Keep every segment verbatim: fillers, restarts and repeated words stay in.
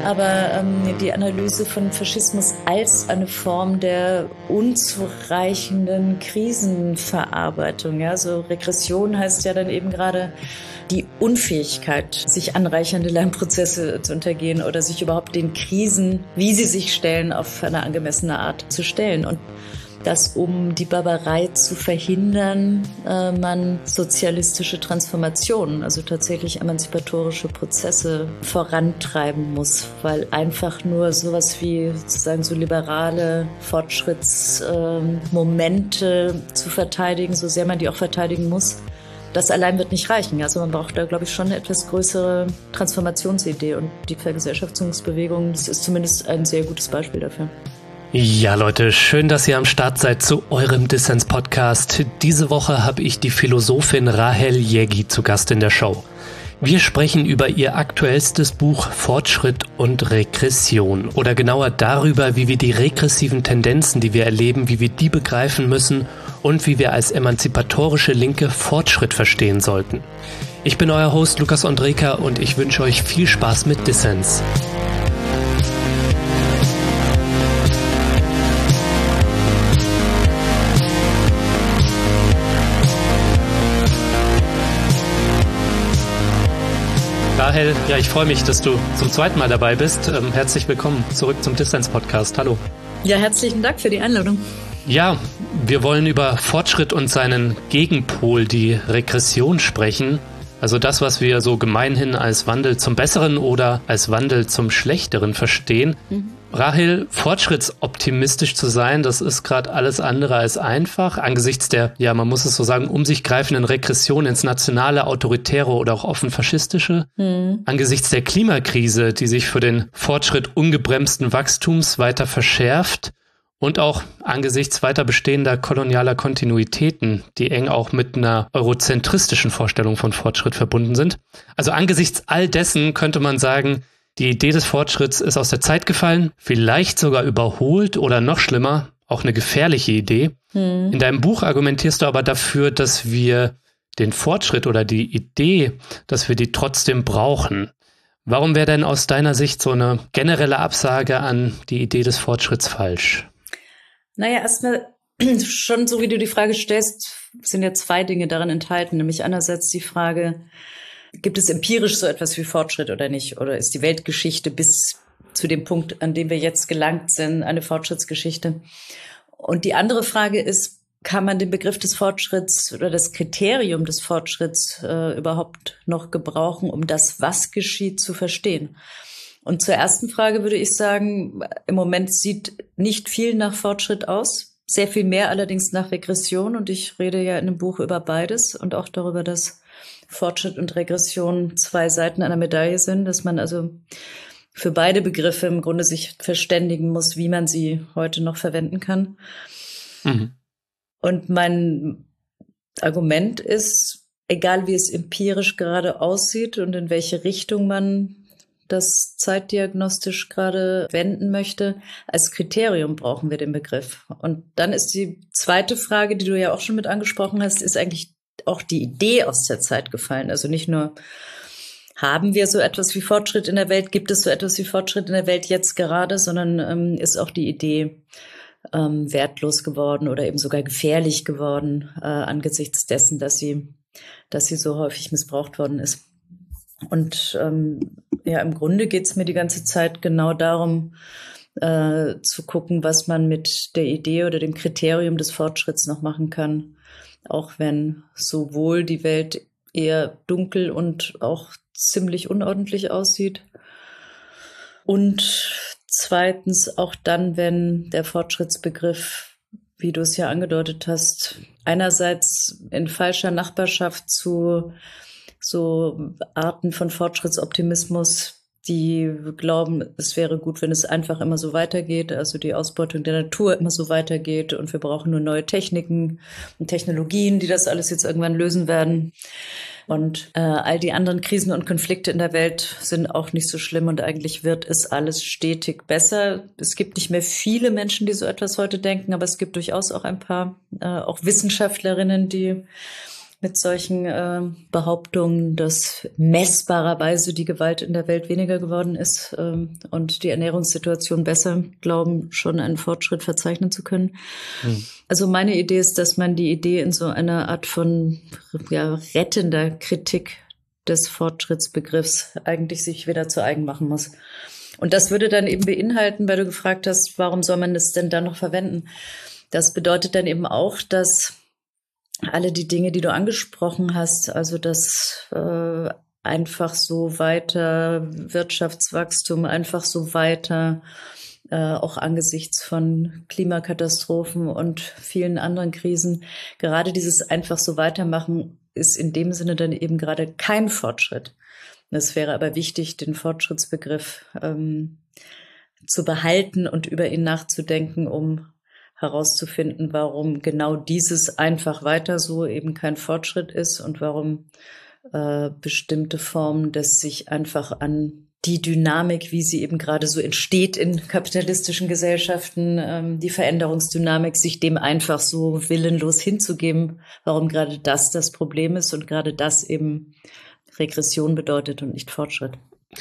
aber ähm, die Analyse von Faschismus als eine Form der unzureichenden Krisenverarbeitung. Ja? So Regression heißt ja dann eben gerade die Unfähigkeit, sich anreichernde Lernprozesse zu untergehen oder sich überhaupt den Krisen, wie sie sich stellen, auf eine angemessene Art zu stellen. Und dass, um die Barbarei zu verhindern, äh, man sozialistische Transformationen, also tatsächlich emanzipatorische Prozesse vorantreiben muss, weil einfach nur sowas wie sozusagen so liberale Fortschrittsmomente äh, zu verteidigen, so sehr man die auch verteidigen muss, das allein wird nicht reichen. Also man braucht da, glaube ich, schon eine etwas größere Transformationsidee. Und die Vergesellschaftungsbewegung, das ist zumindest ein sehr gutes Beispiel dafür. Ja, Leute, schön, dass ihr am Start seid zu eurem Dissens-Podcast. Diese Woche habe ich die Philosophin Rahel Jägi zu Gast in der Show. Wir sprechen über ihr aktuellstes Buch Fortschritt und Regression oder genauer darüber, wie wir die regressiven Tendenzen, die wir erleben, wie wir die begreifen müssen und wie wir als emanzipatorische Linke Fortschritt verstehen sollten. Ich bin euer Host Lukas Ondreka und ich wünsche euch viel Spaß mit Dissens. Rahel, ja, ich freue mich, dass du zum zweiten Mal dabei bist. Ähm, herzlich willkommen zurück zum Dissens-Podcast. Hallo. Ja, herzlichen Dank für die Einladung. Ja, wir wollen über Fortschritt und seinen Gegenpol, die Regression, sprechen. Also das, was wir so gemeinhin als Wandel zum Besseren oder als Wandel zum Schlechteren verstehen. Mhm. Rahel, fortschrittsoptimistisch zu sein, das ist gerade alles andere als einfach. Angesichts der, ja, man muss es so sagen, um sich greifenden Regression ins nationale, autoritäre oder auch offen faschistische. Mhm. Angesichts der Klimakrise, die sich für den Fortschritt ungebremsten Wachstums weiter verschärft. Und auch angesichts weiter bestehender kolonialer Kontinuitäten, die eng auch mit einer eurozentristischen Vorstellung von Fortschritt verbunden sind. Also angesichts all dessen könnte man sagen, die Idee des Fortschritts ist aus der Zeit gefallen, vielleicht sogar überholt oder noch schlimmer, auch eine gefährliche Idee. Hm. In deinem Buch argumentierst du aber dafür, dass wir den Fortschritt oder die Idee, dass wir die trotzdem brauchen. Warum wäre denn aus deiner Sicht so eine generelle Absage an die Idee des Fortschritts falsch? Naja, erstmal schon so, wie du die Frage stellst, sind ja zwei Dinge darin enthalten. Nämlich einerseits die Frage, gibt es empirisch so etwas wie Fortschritt oder nicht? Oder ist die Weltgeschichte bis zu dem Punkt, an dem wir jetzt gelangt sind, eine Fortschrittsgeschichte? Und die andere Frage ist, kann man den Begriff des Fortschritts oder das Kriterium des Fortschritts äh, überhaupt noch gebrauchen, um das, was geschieht, zu verstehen? Und zur ersten Frage würde ich sagen, im Moment sieht nicht viel nach Fortschritt aus, sehr viel mehr allerdings nach Regression. Und ich rede ja in dem Buch über beides und auch darüber, dass Fortschritt und Regression zwei Seiten einer Medaille sind, dass man also für beide Begriffe im Grunde sich verständigen muss, wie man sie heute noch verwenden kann. Mhm. Und mein Argument ist, egal wie es empirisch gerade aussieht und in welche Richtung man das zeitdiagnostisch gerade wenden möchte, als Kriterium brauchen wir den Begriff. Und dann ist die zweite Frage, die du ja auch schon mit angesprochen hast, ist eigentlich auch die Idee aus der Zeit gefallen. Also nicht nur, haben wir so etwas wie Fortschritt in der Welt, gibt es so etwas wie Fortschritt in der Welt jetzt gerade, sondern ähm, ist auch die Idee ähm, wertlos geworden oder eben sogar gefährlich geworden äh, angesichts dessen, dass sie, dass sie so häufig missbraucht worden ist. Und ähm, ja, im Grunde geht's mir die ganze Zeit genau darum, äh, zu gucken, was man mit der Idee oder dem Kriterium des Fortschritts noch machen kann, auch wenn sowohl die Welt eher dunkel und auch ziemlich unordentlich aussieht. Und zweitens auch dann, wenn der Fortschrittsbegriff, wie du es ja angedeutet hast, einerseits in falscher Nachbarschaft zu so Arten von Fortschrittsoptimismus, die glauben, es wäre gut, wenn es einfach immer so weitergeht, also die Ausbeutung der Natur immer so weitergeht und wir brauchen nur neue Techniken und Technologien, die das alles jetzt irgendwann lösen werden. Und äh, all die anderen Krisen und Konflikte in der Welt sind auch nicht so schlimm und eigentlich wird es alles stetig besser. Es gibt nicht mehr viele Menschen, die so etwas heute denken, aber es gibt durchaus auch ein paar, äh, auch Wissenschaftlerinnen, die mit solchen äh, Behauptungen, dass messbarerweise die Gewalt in der Welt weniger geworden ist ähm, und die Ernährungssituation besser, glauben, schon einen Fortschritt verzeichnen zu können. Hm. Also meine Idee ist, dass man die Idee in so einer Art von ja, rettender Kritik des Fortschrittsbegriffs eigentlich sich wieder zu eigen machen muss. Und das würde dann eben beinhalten, weil du gefragt hast, warum soll man das denn dann noch verwenden? Das bedeutet dann eben auch, dass alle die Dinge, die du angesprochen hast, also das äh, einfach so weiter Wirtschaftswachstum, einfach so weiter, äh, auch angesichts von Klimakatastrophen und vielen anderen Krisen, gerade dieses einfach so weitermachen ist in dem Sinne dann eben gerade kein Fortschritt. Es wäre aber wichtig, den Fortschrittsbegriff ähm, zu behalten und über ihn nachzudenken, um herauszufinden, warum genau dieses einfach weiter so eben kein Fortschritt ist und warum äh, bestimmte Formen des sich einfach an die Dynamik, wie sie eben gerade so entsteht in kapitalistischen Gesellschaften, ähm, die Veränderungsdynamik, sich dem einfach so willenlos hinzugeben, warum gerade das das Problem ist und gerade das eben Regression bedeutet und nicht Fortschritt.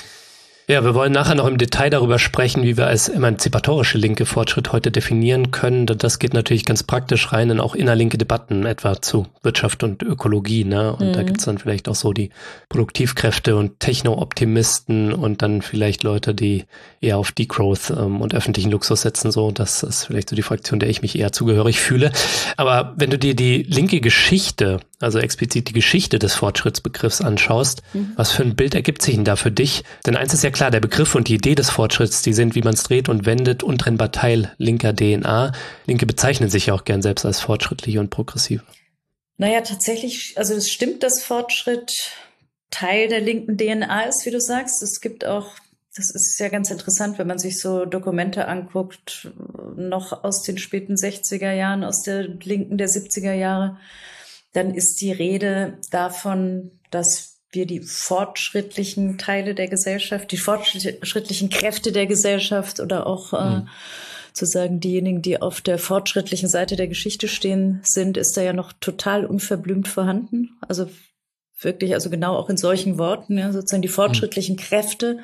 Ja, wir wollen nachher noch im Detail darüber sprechen, wie wir als emanzipatorische linke Fortschritt heute definieren können. Das geht natürlich ganz praktisch rein in auch innerlinke Debatten, etwa zu Wirtschaft und Ökologie, ne? Und mhm. da gibt's dann vielleicht auch so die Produktivkräfte und Techno-Optimisten und dann vielleicht Leute, die eher auf Degrowth ähm, und öffentlichen Luxus setzen. So, das ist vielleicht so die Fraktion, der ich mich eher zugehörig fühle. Aber wenn du dir die linke Geschichte, also explizit die Geschichte des Fortschrittsbegriffs anschaust, mhm. was für ein Bild ergibt sich denn da für dich? Denn eins ist ja klar, der Begriff und die Idee des Fortschritts, die sind, wie man es dreht und wendet, untrennbar Teil linker D N A. Linke bezeichnen sich ja auch gern selbst als fortschrittlich und progressiv. Naja, tatsächlich, also es stimmt, dass Fortschritt Teil der linken D N A ist, wie du sagst. Es gibt auch, das ist ja ganz interessant, wenn man sich so Dokumente anguckt, noch aus den späten sechziger Jahren, aus der Linken der siebziger Jahre, dann ist die Rede davon, dass wir die fortschrittlichen Teile der Gesellschaft, die fortschrittlichen Kräfte der Gesellschaft oder auch mhm. äh, zu sagen, diejenigen, die auf der fortschrittlichen Seite der Geschichte stehen, sind, ist da ja noch total unverblümt vorhanden. Also wirklich, also genau auch in solchen Worten, ja, sozusagen die fortschrittlichen mhm. Kräfte.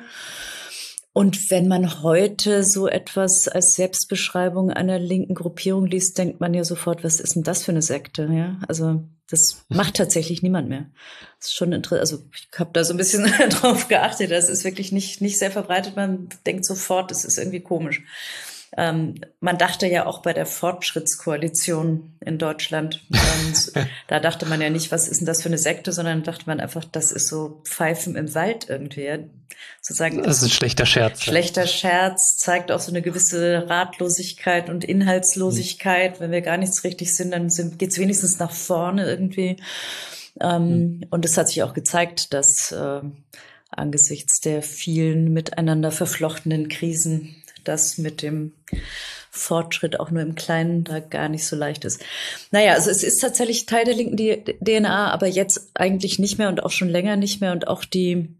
Und wenn man heute so etwas als Selbstbeschreibung einer linken Gruppierung liest, denkt man ja sofort, was ist denn das für eine Sekte? Ja, also das macht tatsächlich niemand mehr. Das ist schon interessant. Also ich habe da so ein bisschen drauf geachtet. Das ist wirklich nicht nicht sehr verbreitet. Man denkt sofort, das ist irgendwie komisch. Ähm, man dachte ja auch bei der Fortschrittskoalition in Deutschland, ähm, da dachte man ja nicht, was ist denn das für eine Sekte, sondern dachte man einfach, das ist so Pfeifen im Wald irgendwie. Sozusagen, das ist ein schlechter Scherz. Schlechter ja. Scherz, zeigt auch so eine gewisse Ratlosigkeit und Inhaltslosigkeit. Mhm. Wenn wir gar nichts richtig sind, dann sind, geht's wenigstens nach vorne irgendwie. Ähm, mhm. Und es hat sich auch gezeigt, dass äh, angesichts der vielen miteinander verflochtenen Krisen das mit dem Fortschritt auch nur im Kleinen da gar nicht so leicht ist. Naja, also es ist tatsächlich Teil der linken D N A, aber jetzt eigentlich nicht mehr und auch schon länger nicht mehr. Und auch die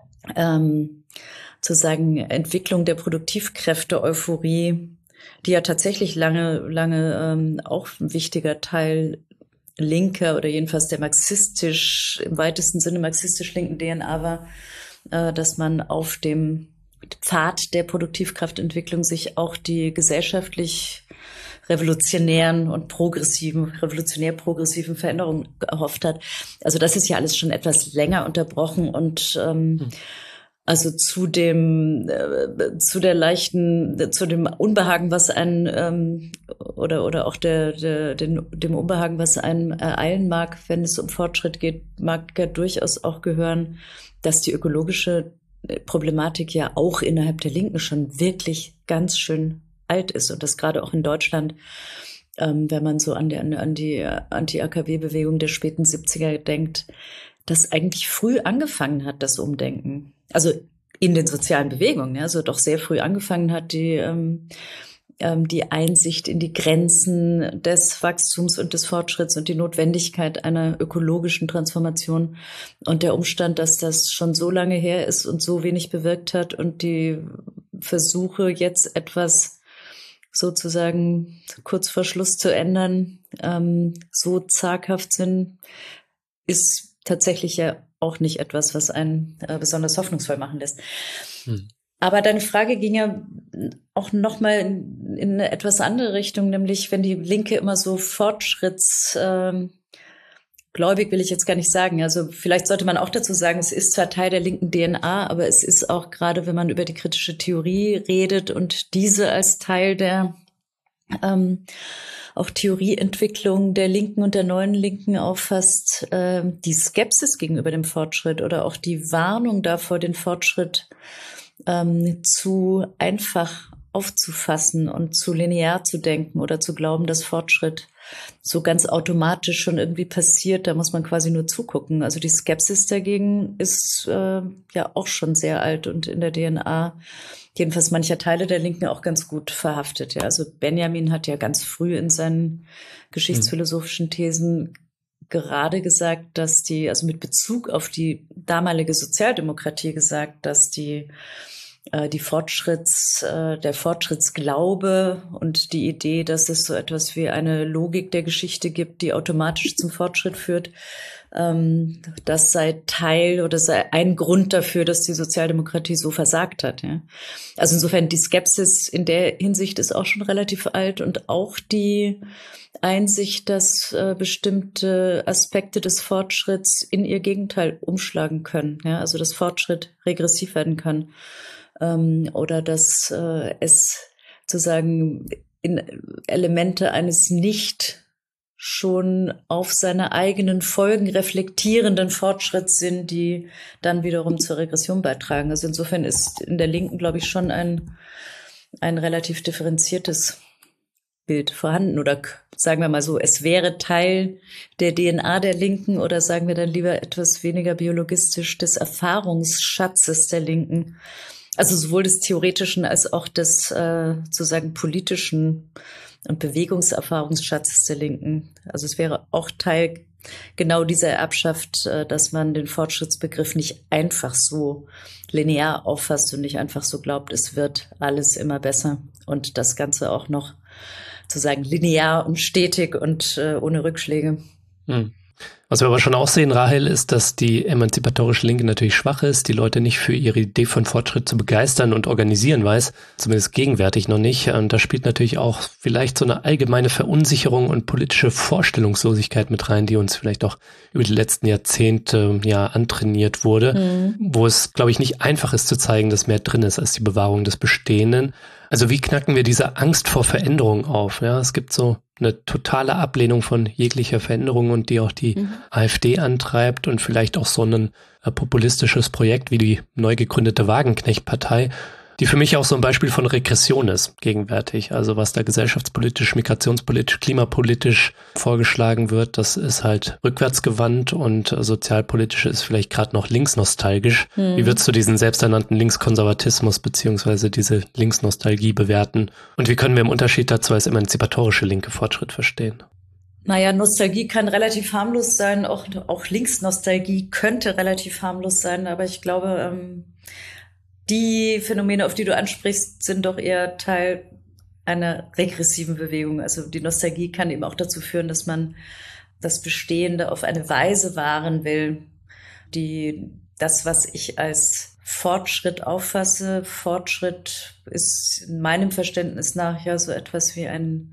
ähm, sozusagen Entwicklung der Produktivkräfte, Euphorie, die ja tatsächlich lange, lange ähm, auch ein wichtiger Teil linker oder jedenfalls der marxistisch, im weitesten Sinne marxistisch linken D N A war, äh, dass man auf dem Pfad der Produktivkraftentwicklung sich auch die gesellschaftlich revolutionären und progressiven, revolutionär-progressiven Veränderungen erhofft hat. Also das ist ja alles schon etwas länger unterbrochen und ähm, hm. also zu dem, äh, zu der leichten, zu dem Unbehagen, was einen ähm, oder oder auch der, der den, dem Unbehagen, was einen ereilen mag, wenn es um Fortschritt geht, mag ja durchaus auch gehören, dass die ökologische Problematik ja auch innerhalb der Linken schon wirklich ganz schön alt ist und das gerade auch in Deutschland, ähm, wenn man so an die, an die Anti-A K W-Bewegung der späten siebziger denkt, das eigentlich früh angefangen hat, das Umdenken. Also in den sozialen Bewegungen, ja, also doch sehr früh angefangen hat, die ähm, ähm, die Einsicht in die Grenzen des Wachstums und des Fortschritts und die Notwendigkeit einer ökologischen Transformation und der Umstand, dass das schon so lange her ist und so wenig bewirkt hat und die Versuche jetzt etwas sozusagen kurz vor Schluss zu ändern, ähm, so zaghaft sind, ist tatsächlich ja auch nicht etwas, was einen äh, besonders hoffnungsvoll machen lässt. Hm. Aber deine Frage ging ja auch nochmal in, in eine etwas andere Richtung, nämlich wenn die Linke immer so fortschrittsgläubig, ähm, will ich jetzt gar nicht sagen. Also vielleicht sollte man auch dazu sagen, es ist zwar Teil der linken D N A, aber es ist auch gerade, wenn man über die kritische Theorie redet und diese als Teil der ähm, auch Theorieentwicklung der Linken und der neuen Linken auffasst, äh, die Skepsis gegenüber dem Fortschritt oder auch die Warnung davor, den Fortschritt ähm, zu einfach aufzufassen und zu linear zu denken oder zu glauben, dass Fortschritt so ganz automatisch schon irgendwie passiert. Da muss man quasi nur zugucken. Also die Skepsis dagegen ist äh, ja auch schon sehr alt und in der D N A jedenfalls mancher Teile der Linken auch ganz gut verhaftet. Ja, also Benjamin hat ja ganz früh in seinen geschichtsphilosophischen Thesen gerade gesagt, dass die, also mit Bezug auf die damalige Sozialdemokratie gesagt, dass die äh, die Fortschritts, äh, der Fortschrittsglaube und die Idee, dass es so etwas wie eine Logik der Geschichte gibt, die automatisch zum Fortschritt führt, ähm, das sei Teil oder sei ein Grund dafür, dass die Sozialdemokratie so versagt hat. Ja. Also insofern die Skepsis in der Hinsicht ist auch schon relativ alt und auch die Einsicht, dass äh, bestimmte Aspekte des Fortschritts in ihr Gegenteil umschlagen können. Ja, also dass Fortschritt regressiv werden kann ähm, oder dass äh, es sozusagen in Elemente eines nicht schon auf seine eigenen Folgen reflektierenden Fortschritts sind, die dann wiederum zur Regression beitragen. Also insofern ist in der Linken, glaube ich, schon ein ein relativ differenziertes Bild vorhanden oder sagen wir mal so, es wäre Teil der D N A der Linken oder sagen wir dann lieber etwas weniger biologistisch des Erfahrungsschatzes der Linken. Also sowohl des theoretischen als auch des äh, sozusagen politischen und Bewegungserfahrungsschatzes der Linken. Also es wäre auch Teil genau dieser Erbschaft, äh, dass man den Fortschrittsbegriff nicht einfach so linear auffasst und nicht einfach so glaubt, es wird alles immer besser und das Ganze auch noch zu sagen, linear und stetig und äh, ohne Rückschläge. Hm. Was wir aber schon auch sehen, Rahel, ist, dass die emanzipatorische Linke natürlich schwach ist, die Leute nicht für ihre Idee von Fortschritt zu begeistern und organisieren weiß, zumindest gegenwärtig noch nicht. Und da spielt natürlich auch vielleicht so eine allgemeine Verunsicherung und politische Vorstellungslosigkeit mit rein, die uns vielleicht auch über die letzten Jahrzehnte ja antrainiert wurde, mhm. wo es, glaube ich, nicht einfach ist zu zeigen, dass mehr drin ist als die Bewahrung des Bestehenden. Also wie knacken wir diese Angst vor Veränderung auf? Ja, es gibt so eine totale Ablehnung von jeglicher Veränderung und die auch die mhm. AfD antreibt und vielleicht auch so ein äh, populistisches Projekt wie die neu gegründete Wagenknecht-Partei, die für mich auch so ein Beispiel von Regression ist gegenwärtig. Also was da gesellschaftspolitisch, migrationspolitisch, klimapolitisch vorgeschlagen wird, das ist halt rückwärtsgewandt und sozialpolitisch ist vielleicht gerade noch linksnostalgisch. Hm. Wie würdest du diesen selbsternannten Linkskonservatismus beziehungsweise diese Linksnostalgie bewerten? Und wie können wir im Unterschied dazu als emanzipatorische linke Fortschritt verstehen? Naja, Nostalgie kann relativ harmlos sein, auch, auch Linksnostalgie könnte relativ harmlos sein, aber ich glaube, ähm, die Phänomene, auf die du ansprichst, sind doch eher Teil einer regressiven Bewegung. Also die Nostalgie kann eben auch dazu führen, dass man das Bestehende auf eine Weise wahren will, die das, was ich als Fortschritt auffasse, Fortschritt ist in meinem Verständnis nach ja so etwas wie ein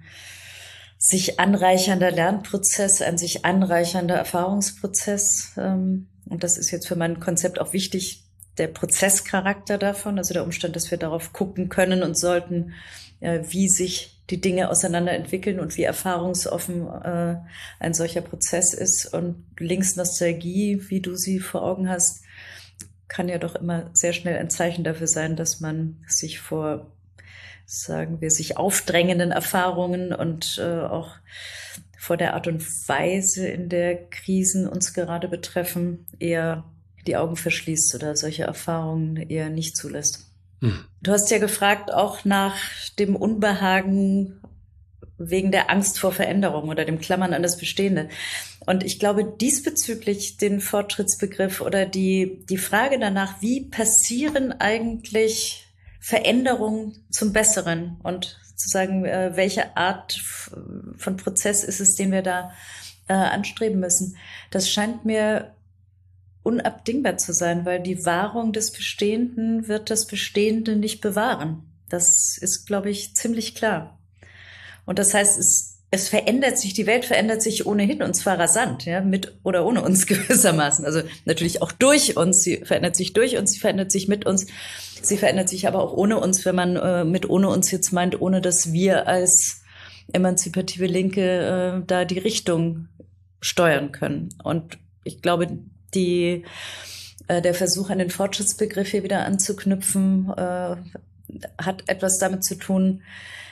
sich anreichernder Lernprozess, ein sich anreichernder Erfahrungsprozess. Und das ist jetzt für mein Konzept auch wichtig, der Prozesscharakter davon, also der Umstand, dass wir darauf gucken können und sollten, wie sich die Dinge auseinanderentwickeln und wie erfahrungsoffen äh, ein solcher Prozess ist. Und Linksnostalgie, wie du sie vor Augen hast, kann ja doch immer sehr schnell ein Zeichen dafür sein, dass man sich vor, sagen wir, sich aufdrängenden Erfahrungen und äh, auch vor der Art und Weise, in der Krisen uns gerade betreffen, eher die Augen verschließt oder solche Erfahrungen eher nicht zulässt. Hm. Du hast ja gefragt auch nach dem Unbehagen wegen der Angst vor Veränderung oder dem Klammern an das Bestehende. Und ich glaube, diesbezüglich den Fortschrittsbegriff oder die, die Frage danach, wie passieren eigentlich Veränderungen zum Besseren und sozusagen, welche Art von Prozess ist es, den wir da äh, anstreben müssen, das scheint mir unabdingbar zu sein, weil die Wahrung des Bestehenden wird das Bestehende nicht bewahren. Das ist, glaube ich, ziemlich klar. Und das heißt, es, es verändert sich, die Welt verändert sich ohnehin, und zwar rasant, ja, mit oder ohne uns gewissermaßen. Also natürlich auch durch uns, sie verändert sich durch uns, sie verändert sich mit uns, sie verändert sich aber auch ohne uns, wenn man äh, mit ohne uns jetzt meint, ohne dass wir als emanzipative Linke äh, da die Richtung steuern können. Und ich glaube, die, äh, der Versuch, an den Fortschrittsbegriff hier wieder anzuknüpfen, äh, hat etwas damit zu tun,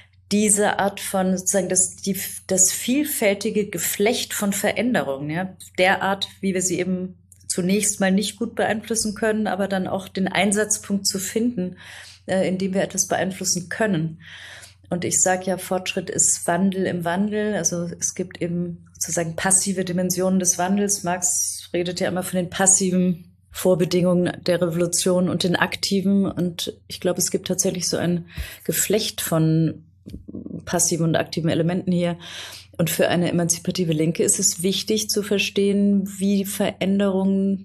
diese Art von sozusagen das, die, das vielfältige Geflecht von Veränderungen, ja, der Art, wie wir sie eben zunächst mal nicht gut beeinflussen können, aber dann auch den Einsatzpunkt zu finden, äh, in dem wir etwas beeinflussen können. Und ich sage ja, Fortschritt ist Wandel im Wandel. Also es gibt eben sozusagen passive Dimensionen des Wandels. Marx redet ja immer von den passiven Vorbedingungen der Revolution und den aktiven. Und ich glaube, es gibt tatsächlich so ein Geflecht von passiven und aktiven Elementen hier. Und für eine emanzipative Linke ist es wichtig zu verstehen, wie Veränderungen,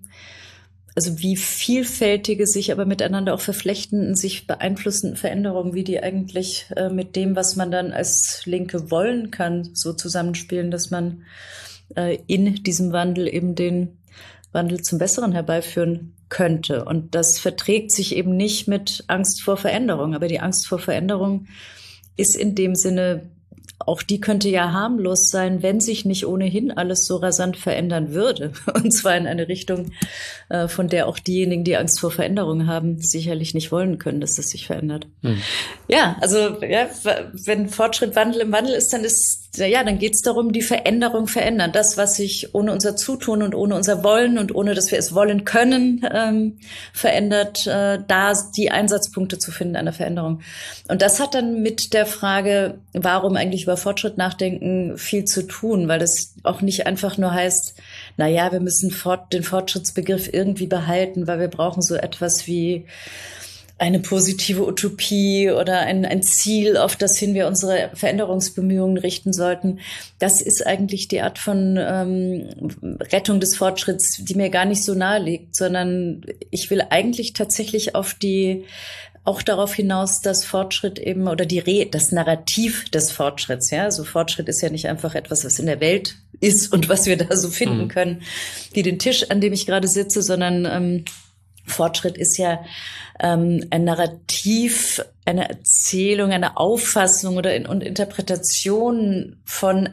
also wie vielfältige sich aber miteinander auch verflechtenden, sich beeinflussenden Veränderungen, wie die eigentlich äh, mit dem, was man dann als Linke wollen kann, so zusammenspielen, dass man äh, in diesem Wandel eben den Wandel zum Besseren herbeiführen könnte. Und das verträgt sich eben nicht mit Angst vor Veränderung. Aber die Angst vor Veränderung ist in dem Sinne, auch die könnte ja harmlos sein, wenn sich nicht ohnehin alles so rasant verändern würde. Und zwar in eine Richtung, äh, von der auch diejenigen, die Angst vor Veränderung haben, sicherlich nicht wollen können, dass es sich verändert. Hm. Ja, also ja, wenn Fortschritt Wandel im Wandel ist, dann ist ja, dann geht es darum, die Veränderung verändern. Das, was sich ohne unser Zutun und ohne unser Wollen und ohne, dass wir es wollen können, ähm, verändert, äh, da die Einsatzpunkte zu finden einer Veränderung. Und das hat dann mit der Frage, warum eigentlich über Fortschritt nachdenken, viel zu tun, weil das auch nicht einfach nur heißt, na ja, wir müssen fort, den Fortschrittsbegriff irgendwie behalten, weil wir brauchen so etwas wie eine positive Utopie oder ein, ein Ziel, auf das hin wir unsere Veränderungsbemühungen richten sollten. Das ist eigentlich die Art von ähm, Rettung des Fortschritts, die mir gar nicht so nahe liegt, sondern ich will eigentlich tatsächlich auf die auch darauf hinaus, dass Fortschritt eben oder die Re das Narrativ des Fortschritts, ja, also Fortschritt ist ja nicht einfach etwas, was in der Welt ist und was wir da so finden mhm. können, wie den Tisch, an dem ich gerade sitze, sondern ähm, Fortschritt ist ja ähm, ein Narrativ, eine Erzählung, eine Auffassung oder in, und Interpretation von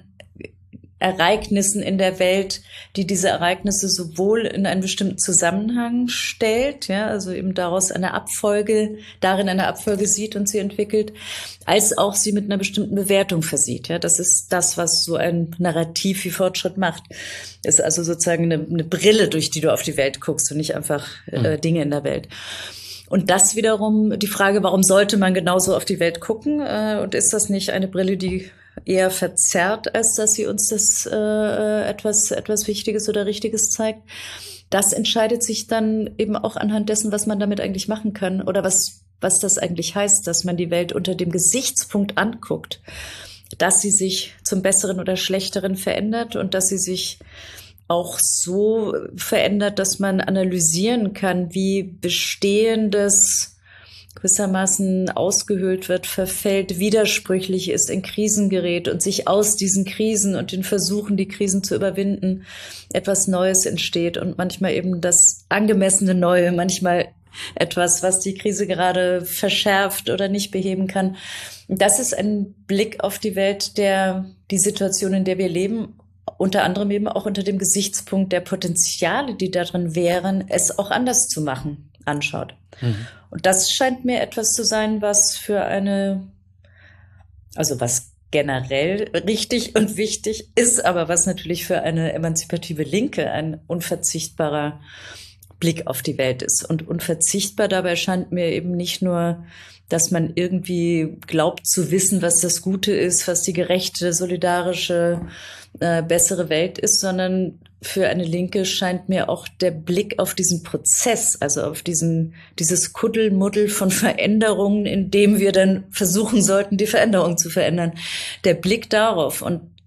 Ereignissen in der Welt, die diese Ereignisse sowohl in einen bestimmten Zusammenhang stellt, ja, also eben daraus eine Abfolge, darin eine Abfolge sieht und sie entwickelt, als auch sie mit einer bestimmten Bewertung versieht. Ja, das ist das, was so ein Narrativ wie Fortschritt macht. Ist also sozusagen eine, eine Brille, durch die du auf die Welt guckst und nicht einfach äh, Dinge in der Welt. Und das wiederum die Frage, warum sollte man genauso auf die Welt gucken? Äh, und ist das nicht eine Brille, die eher verzerrt, als dass sie uns das äh, etwas etwas Wichtiges oder Richtiges zeigt? Das entscheidet sich dann eben auch anhand dessen, was man damit eigentlich machen kann oder was was das eigentlich heißt, dass man die Welt unter dem Gesichtspunkt anguckt, dass sie sich zum Besseren oder Schlechteren verändert und dass sie sich auch so verändert, dass man analysieren kann, wie Bestehendes gewissermaßen ausgehöhlt wird, verfällt, widersprüchlich ist, in Krisen gerät und sich aus diesen Krisen und den Versuchen, die Krisen zu überwinden, etwas Neues entsteht und manchmal eben das angemessene Neue, manchmal etwas, was die Krise gerade verschärft oder nicht beheben kann. Das ist ein Blick auf die Welt, der die Situation, in der wir leben, unter anderem eben auch unter dem Gesichtspunkt der Potenziale, die darin wären, es auch anders zu machen, anschaut. Mhm. Und das scheint mir etwas zu sein, was für eine, also was generell richtig und wichtig ist, aber was natürlich für eine emanzipative Linke ein unverzichtbarer Blick auf die Welt ist. Und unverzichtbar dabei scheint mir eben nicht nur, dass man irgendwie glaubt zu wissen, was das Gute ist, was die gerechte, solidarische, äh, bessere Welt ist, sondern für eine Linke scheint mir auch der Blick auf diesen Prozess, also auf diesen, dieses Kuddelmuddel von Veränderungen, in dem wir dann versuchen sollten, die Veränderung zu verändern. Der Blick darauf und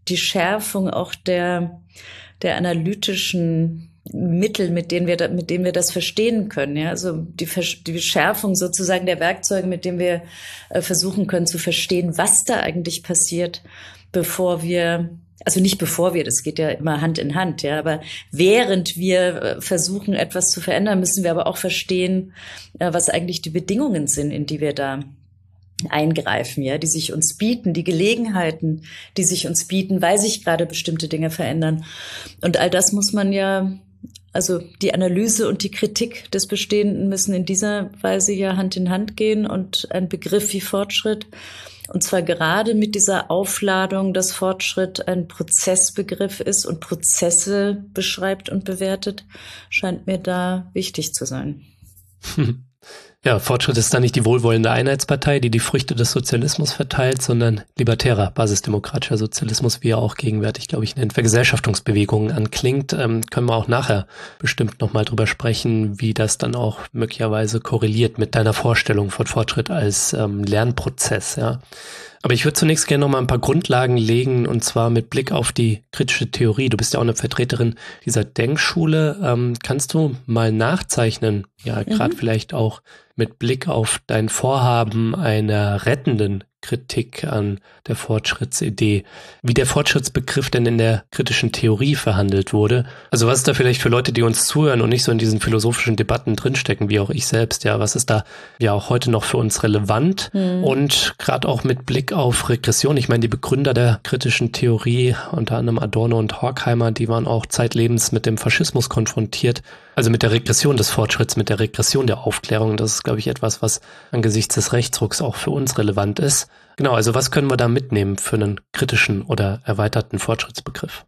die Schärfung auch der, der analytischen Mittel, mit denen wir, da, mit denen wir das verstehen können. Ja, also die, die Schärfung sozusagen der Werkzeuge, mit denen wir äh, versuchen können zu verstehen, was da eigentlich passiert, bevor wir, also nicht bevor wir, das geht ja immer Hand in Hand, ja, aber während wir äh, versuchen, etwas zu verändern, müssen wir aber auch verstehen, äh, was eigentlich die Bedingungen sind, in die wir da eingreifen, ja, die sich uns bieten, die Gelegenheiten, die sich uns bieten, weil sich gerade bestimmte Dinge verändern. Und all das muss man ja, also die Analyse und die Kritik des Bestehenden müssen in dieser Weise ja Hand in Hand gehen, und ein Begriff wie Fortschritt, und zwar gerade mit dieser Aufladung, dass Fortschritt ein Prozessbegriff ist und Prozesse beschreibt und bewertet, scheint mir da wichtig zu sein. Hm. Ja, Fortschritt ist da nicht die wohlwollende Einheitspartei, die die Früchte des Sozialismus verteilt, sondern libertärer, basisdemokratischer Sozialismus, wie er auch gegenwärtig, glaube ich, in den Vergesellschaftungsbewegungen anklingt. Ähm, können wir auch nachher bestimmt nochmal drüber sprechen, wie das dann auch möglicherweise korreliert mit deiner Vorstellung von Fortschritt als ähm, Lernprozess, ja. Aber ich würde zunächst gerne noch mal ein paar Grundlagen legen, und zwar mit Blick auf die kritische Theorie. Du bist ja auch eine Vertreterin dieser Denkschule. Ähm, kannst du mal nachzeichnen, ja, gerade mhm. vielleicht auch mit Blick auf dein Vorhaben einer rettenden Kritik an der Fortschrittsidee, wie der Fortschrittsbegriff denn in der kritischen Theorie verhandelt wurde? Also was ist da vielleicht für Leute, die uns zuhören und nicht so in diesen philosophischen Debatten drinstecken, wie auch ich selbst, ja, was ist da ja auch heute noch für uns relevant? Mhm. Und gerade auch mit Blick auf Regression, ich meine, die Begründer der kritischen Theorie, unter anderem Adorno und Horkheimer, die waren auch zeitlebens mit dem Faschismus konfrontiert, also mit der Regression des Fortschritts, mit der Regression der Aufklärung. Das ist, glaube ich, etwas, was angesichts des Rechtsrucks auch für uns relevant ist. Genau, also was können wir da mitnehmen für einen kritischen oder erweiterten Fortschrittsbegriff?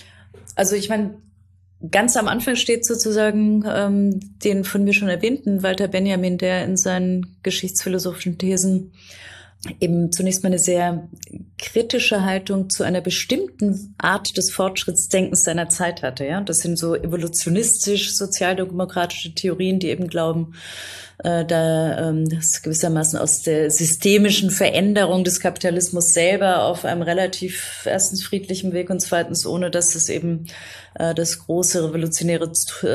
Also ich meine, ganz am Anfang steht sozusagen ähm, den von mir schon erwähnten Walter Benjamin, der in seinen geschichtsphilosophischen Thesen eben zunächst mal eine sehr kritische Haltung zu einer bestimmten Art des Fortschrittsdenkens seiner Zeit hatte. Ja, das sind so evolutionistisch sozialdemokratische Theorien, die eben glauben, äh, da ähm, das gewissermaßen aus der systemischen Veränderung des Kapitalismus selber auf einem relativ erstens friedlichen Weg und zweitens ohne, dass es eben äh, das große revolutionäre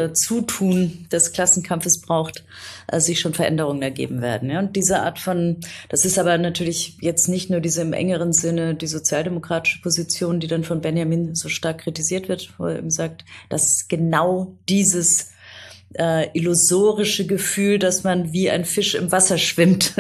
Zutun des Klassenkampfes braucht, äh, sich schon Veränderungen ergeben werden. Ja, und diese Art von, das ist aber natürlich jetzt nicht nur diese im engeren Sinne die sozialdemokratische Position, die dann von Benjamin so stark kritisiert wird, wo er eben sagt, dass genau dieses Äh, illusorische Gefühl, dass man wie ein Fisch im Wasser schwimmt,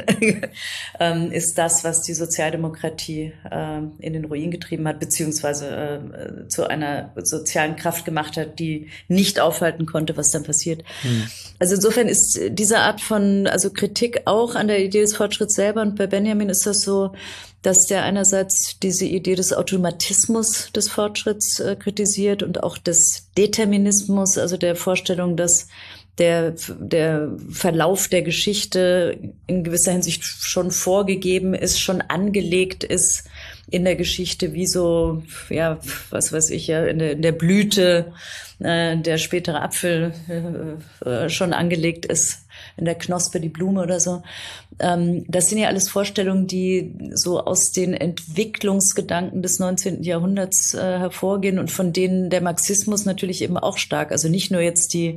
ähm, ist das, was die Sozialdemokratie äh, in den Ruin getrieben hat, beziehungsweise äh, zu einer sozialen Kraft gemacht hat, die nicht aufhalten konnte, was dann passiert. Hm. Also insofern ist diese Art von, also Kritik auch an der Idee des Fortschritts selber, und bei Benjamin ist das so, dass der einerseits diese Idee des Automatismus des Fortschritts äh, kritisiert und auch des Determinismus, also der Vorstellung, dass der, der Verlauf der Geschichte in gewisser Hinsicht schon vorgegeben ist, schon angelegt ist in der Geschichte, wie so, ja, was weiß ich, ja, in der, in der Blüte äh, der spätere Apfel äh, schon angelegt ist, in der Knospe die Blume oder so. Ähm, das sind ja alles Vorstellungen, die so aus den Entwicklungsgedanken des neunzehnten Jahrhunderts äh, hervorgehen und von denen der Marxismus natürlich eben auch stark, also nicht nur jetzt die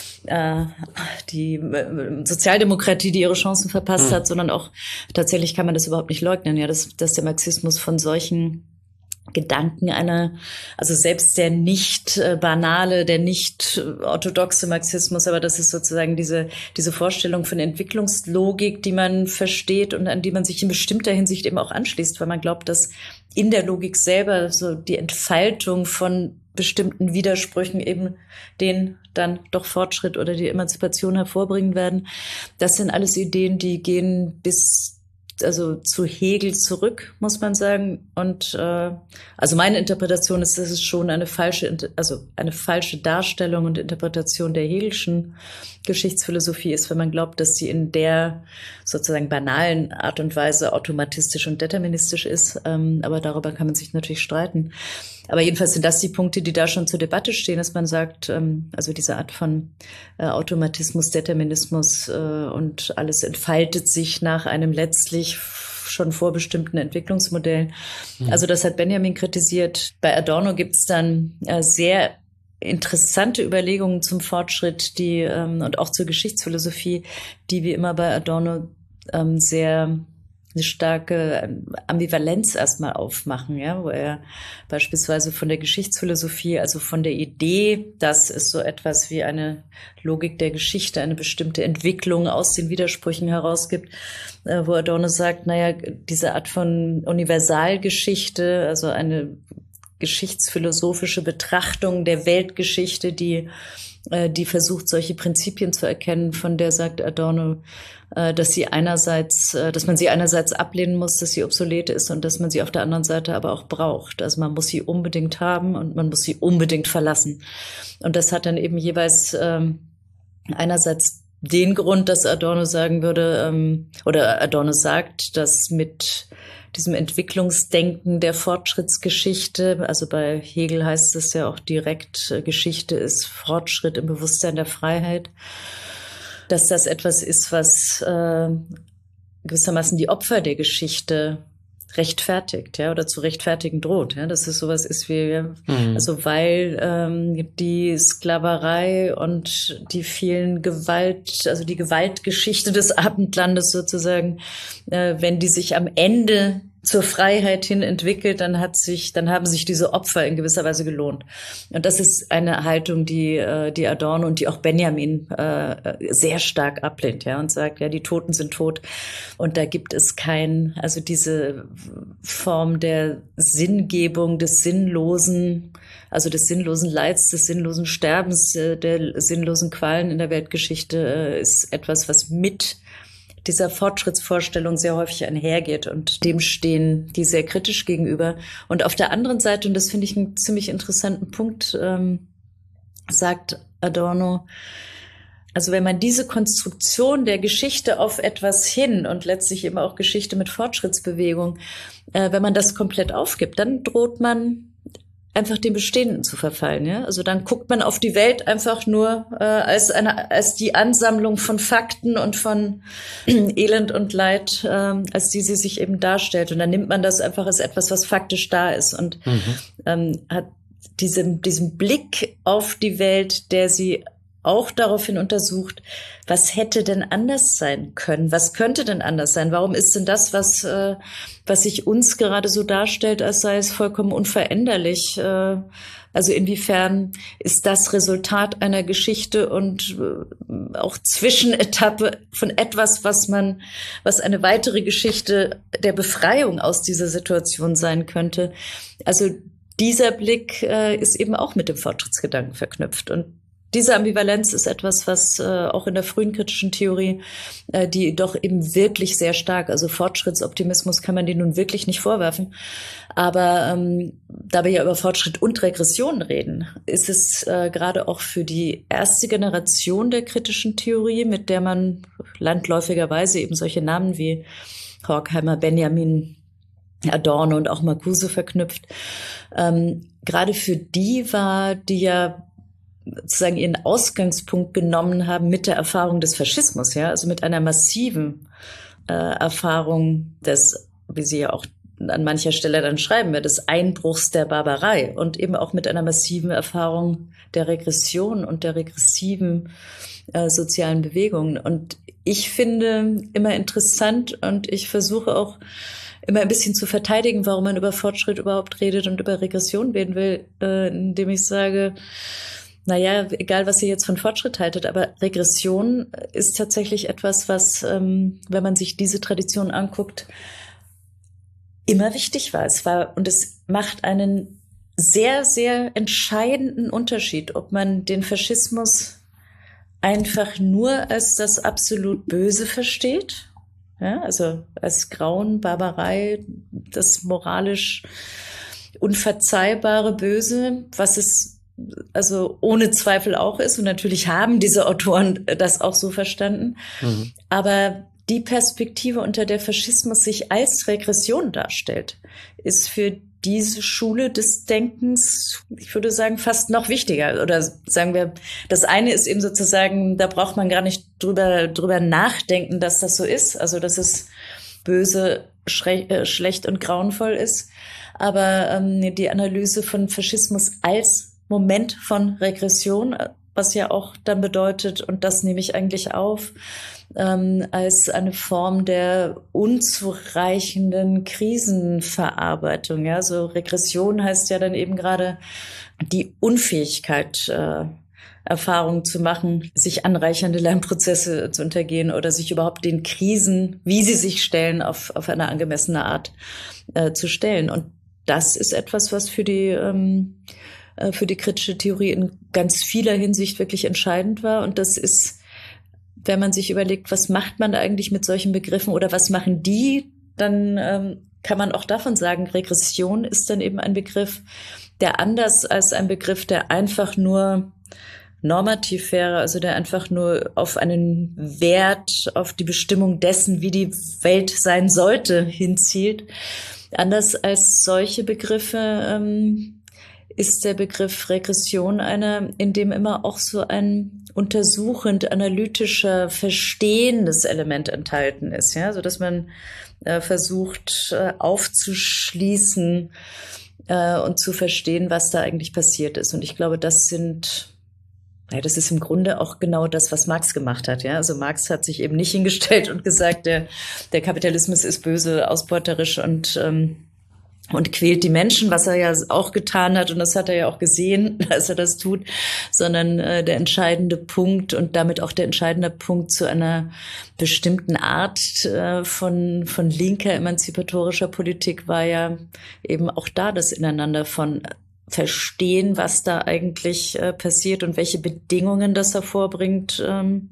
äh, die äh, Sozialdemokratie, die ihre Chancen verpasst mhm. hat, sondern auch tatsächlich kann man das überhaupt nicht leugnen, ja, dass, dass der Marxismus von solchen Gedanken einer, also selbst der nicht äh, banale, der nicht äh, orthodoxe Marxismus, aber das ist sozusagen diese diese Vorstellung von Entwicklungslogik, die man versteht und an die man sich in bestimmter Hinsicht eben auch anschließt, weil man glaubt, dass in der Logik selber so die Entfaltung von bestimmten Widersprüchen eben den dann doch Fortschritt oder die Emanzipation hervorbringen werden. Das sind alles Ideen, die gehen bis also zu Hegel zurück, muss man sagen. Und äh, also meine Interpretation ist, dass es schon eine falsche, also eine falsche Darstellung und Interpretation der Hegelschen Geschichtsphilosophie ist, wenn man glaubt, dass sie in der sozusagen banalen Art und Weise automatistisch und deterministisch ist. Ähm, aber darüber kann man sich natürlich streiten. Aber jedenfalls sind das die Punkte, die da schon zur Debatte stehen, dass man sagt, ähm, also diese Art von äh, Automatismus, Determinismus äh, und alles entfaltet sich nach einem letztlich schon vorbestimmten Entwicklungsmodellen. Mhm. Also das hat Benjamin kritisiert. Bei Adorno gibt es dann äh, sehr interessante Überlegungen zum Fortschritt, die ähm, und auch zur Geschichtsphilosophie, die wie immer bei Adorno ähm, sehr eine starke Ambivalenz erstmal aufmachen, ja, wo er beispielsweise von der Geschichtsphilosophie, also von der Idee, dass es so etwas wie eine Logik der Geschichte, eine bestimmte Entwicklung aus den Widersprüchen herausgibt, äh, wo Adorno sagt, naja, diese Art von Universalgeschichte, also eine geschichtsphilosophische Betrachtung der Weltgeschichte, die die versucht, solche Prinzipien zu erkennen, von der sagt Adorno, dass sie einerseits, dass man sie einerseits ablehnen muss, dass sie obsolet ist und dass man sie auf der anderen Seite aber auch braucht. Also man muss sie unbedingt haben und man muss sie unbedingt verlassen. Und das hat dann eben jeweils ähm, einerseits den Grund, dass Adorno sagen würde, ähm, oder Adorno sagt, dass mit diesem Entwicklungsdenken der Fortschrittsgeschichte, also bei Hegel heißt es ja auch direkt, Geschichte ist Fortschritt im Bewusstsein der Freiheit, dass das etwas ist, was äh, gewissermaßen die Opfer der Geschichte rechtfertigt, ja, oder zu rechtfertigen droht, ja, dass es sowas ist wie, mhm. also weil ähm, die Sklaverei und die vielen Gewalt, also die Gewaltgeschichte des Abendlandes sozusagen, äh, wenn die sich am Ende zur Freiheit hin entwickelt, dann hat sich, dann haben sich diese Opfer in gewisser Weise gelohnt. Und das ist eine Haltung, die, die Adorno und die auch Benjamin äh, sehr stark ablehnt, ja, und sagt, ja, die Toten sind tot. Und da gibt es kein, also diese Form der Sinngebung, des Sinnlosen, also des sinnlosen Leids, des sinnlosen Sterbens, der sinnlosen Qualen in der Weltgeschichte, ist etwas, was mit dieser Fortschrittsvorstellung sehr häufig einhergeht, und dem stehen die sehr kritisch gegenüber. Und auf der anderen Seite, und das finde ich einen ziemlich interessanten Punkt, ähm, sagt Adorno, also wenn man diese Konstruktion der Geschichte auf etwas hin und letztlich eben auch Geschichte mit Fortschrittsbewegung, äh, wenn man das komplett aufgibt, dann droht man einfach dem Bestehenden zu verfallen, ja. Also dann guckt man auf die Welt einfach nur äh, als eine, als die Ansammlung von Fakten und von Elend und Leid, äh, als die sie sich eben darstellt. Und dann nimmt man das einfach als etwas, was faktisch da ist, und mhm. ähm, hat diesen diesen Blick auf die Welt, der sie auch daraufhin untersucht, was hätte denn anders sein können? Was könnte denn anders sein? Warum ist denn das, was äh, was sich uns gerade so darstellt, als sei es vollkommen unveränderlich? Äh, also inwiefern ist das Resultat einer Geschichte und äh, auch Zwischenetappe von etwas, was man, was eine weitere Geschichte der Befreiung aus dieser Situation sein könnte? Also dieser Blick äh, ist eben auch mit dem Fortschrittsgedanken verknüpft, und diese Ambivalenz ist etwas, was äh, auch in der frühen kritischen Theorie, äh, die doch eben wirklich sehr stark, also Fortschrittsoptimismus kann man denen nun wirklich nicht vorwerfen, aber ähm, da wir ja über Fortschritt und Regression reden, ist es äh, gerade auch für die erste Generation der kritischen Theorie, mit der man landläufigerweise eben solche Namen wie Horkheimer, Benjamin, Adorno und auch Marcuse verknüpft, ähm, gerade für die war, die ja sozusagen ihren Ausgangspunkt genommen haben mit der Erfahrung des Faschismus, ja, also mit einer massiven äh, Erfahrung des, wie sie ja auch an mancher Stelle dann schreiben, des Einbruchs der Barbarei, und eben auch mit einer massiven Erfahrung der Regression und der regressiven äh, sozialen Bewegungen. Und ich finde immer interessant, und ich versuche auch immer ein bisschen zu verteidigen, warum man über Fortschritt überhaupt redet und über Regression reden will, äh, indem ich sage, naja, egal was ihr jetzt von Fortschritt haltet, aber Regression ist tatsächlich etwas, was, ähm, wenn man sich diese Tradition anguckt, immer wichtig war. Es war, und es macht einen sehr, sehr entscheidenden Unterschied, ob man den Faschismus einfach nur als das absolut Böse versteht, ja, also als Grauen, Barbarei, das moralisch unverzeihbare Böse, was es also ohne Zweifel auch ist. Und natürlich haben diese Autoren das auch so verstanden. Mhm. Aber die Perspektive, unter der Faschismus sich als Regression darstellt, ist für diese Schule des Denkens, ich würde sagen, fast noch wichtiger. Oder sagen wir, das eine ist eben sozusagen, da braucht man gar nicht drüber, drüber nachdenken, dass das so ist. Also das ist böse, schre- äh, schlecht und grauenvoll ist. Aber ähm, die Analyse von Faschismus als Moment von Regression, was ja auch dann bedeutet, und das nehme ich eigentlich auf, ähm, als eine Form der unzureichenden Krisenverarbeitung. Ja, so Regression heißt ja dann eben gerade die Unfähigkeit, äh, Erfahrungen zu machen, sich anreichernde Lernprozesse zu untergehen oder sich überhaupt den Krisen, wie sie sich stellen, auf, auf eine angemessene Art äh, zu stellen. Und das ist etwas, was für die ähm, für die kritische Theorie in ganz vieler Hinsicht wirklich entscheidend war. Und das ist, wenn man sich überlegt, was macht man da eigentlich mit solchen Begriffen oder was machen die, dann ähm, kann man auch davon sagen, Regression ist dann eben ein Begriff, der anders als ein Begriff, der einfach nur normativ wäre, also der einfach nur auf einen Wert, auf die Bestimmung dessen, wie die Welt sein sollte, hinzielt. Anders als solche Begriffe ähm, ist der Begriff Regression einer, in dem immer auch so ein untersuchend, analytischer, verstehendes Element enthalten ist, ja, so dass man äh, versucht äh, aufzuschließen äh, und zu verstehen, was da eigentlich passiert ist. Und ich glaube, das sind Ja, das ist im Grunde auch genau das, was Marx gemacht hat. Ja, also Marx hat sich eben nicht hingestellt und gesagt, der, der Kapitalismus ist böse, ausbeuterisch und, ähm, und quält die Menschen, was er ja auch getan hat. Und das hat er ja auch gesehen, dass er das tut, sondern äh, der entscheidende Punkt und damit auch der entscheidende Punkt zu einer bestimmten Art äh, von, von linker emanzipatorischer Politik war ja eben auch da das Ineinander von verstehen, was da eigentlich äh, passiert und welche Bedingungen das hervorbringt ähm,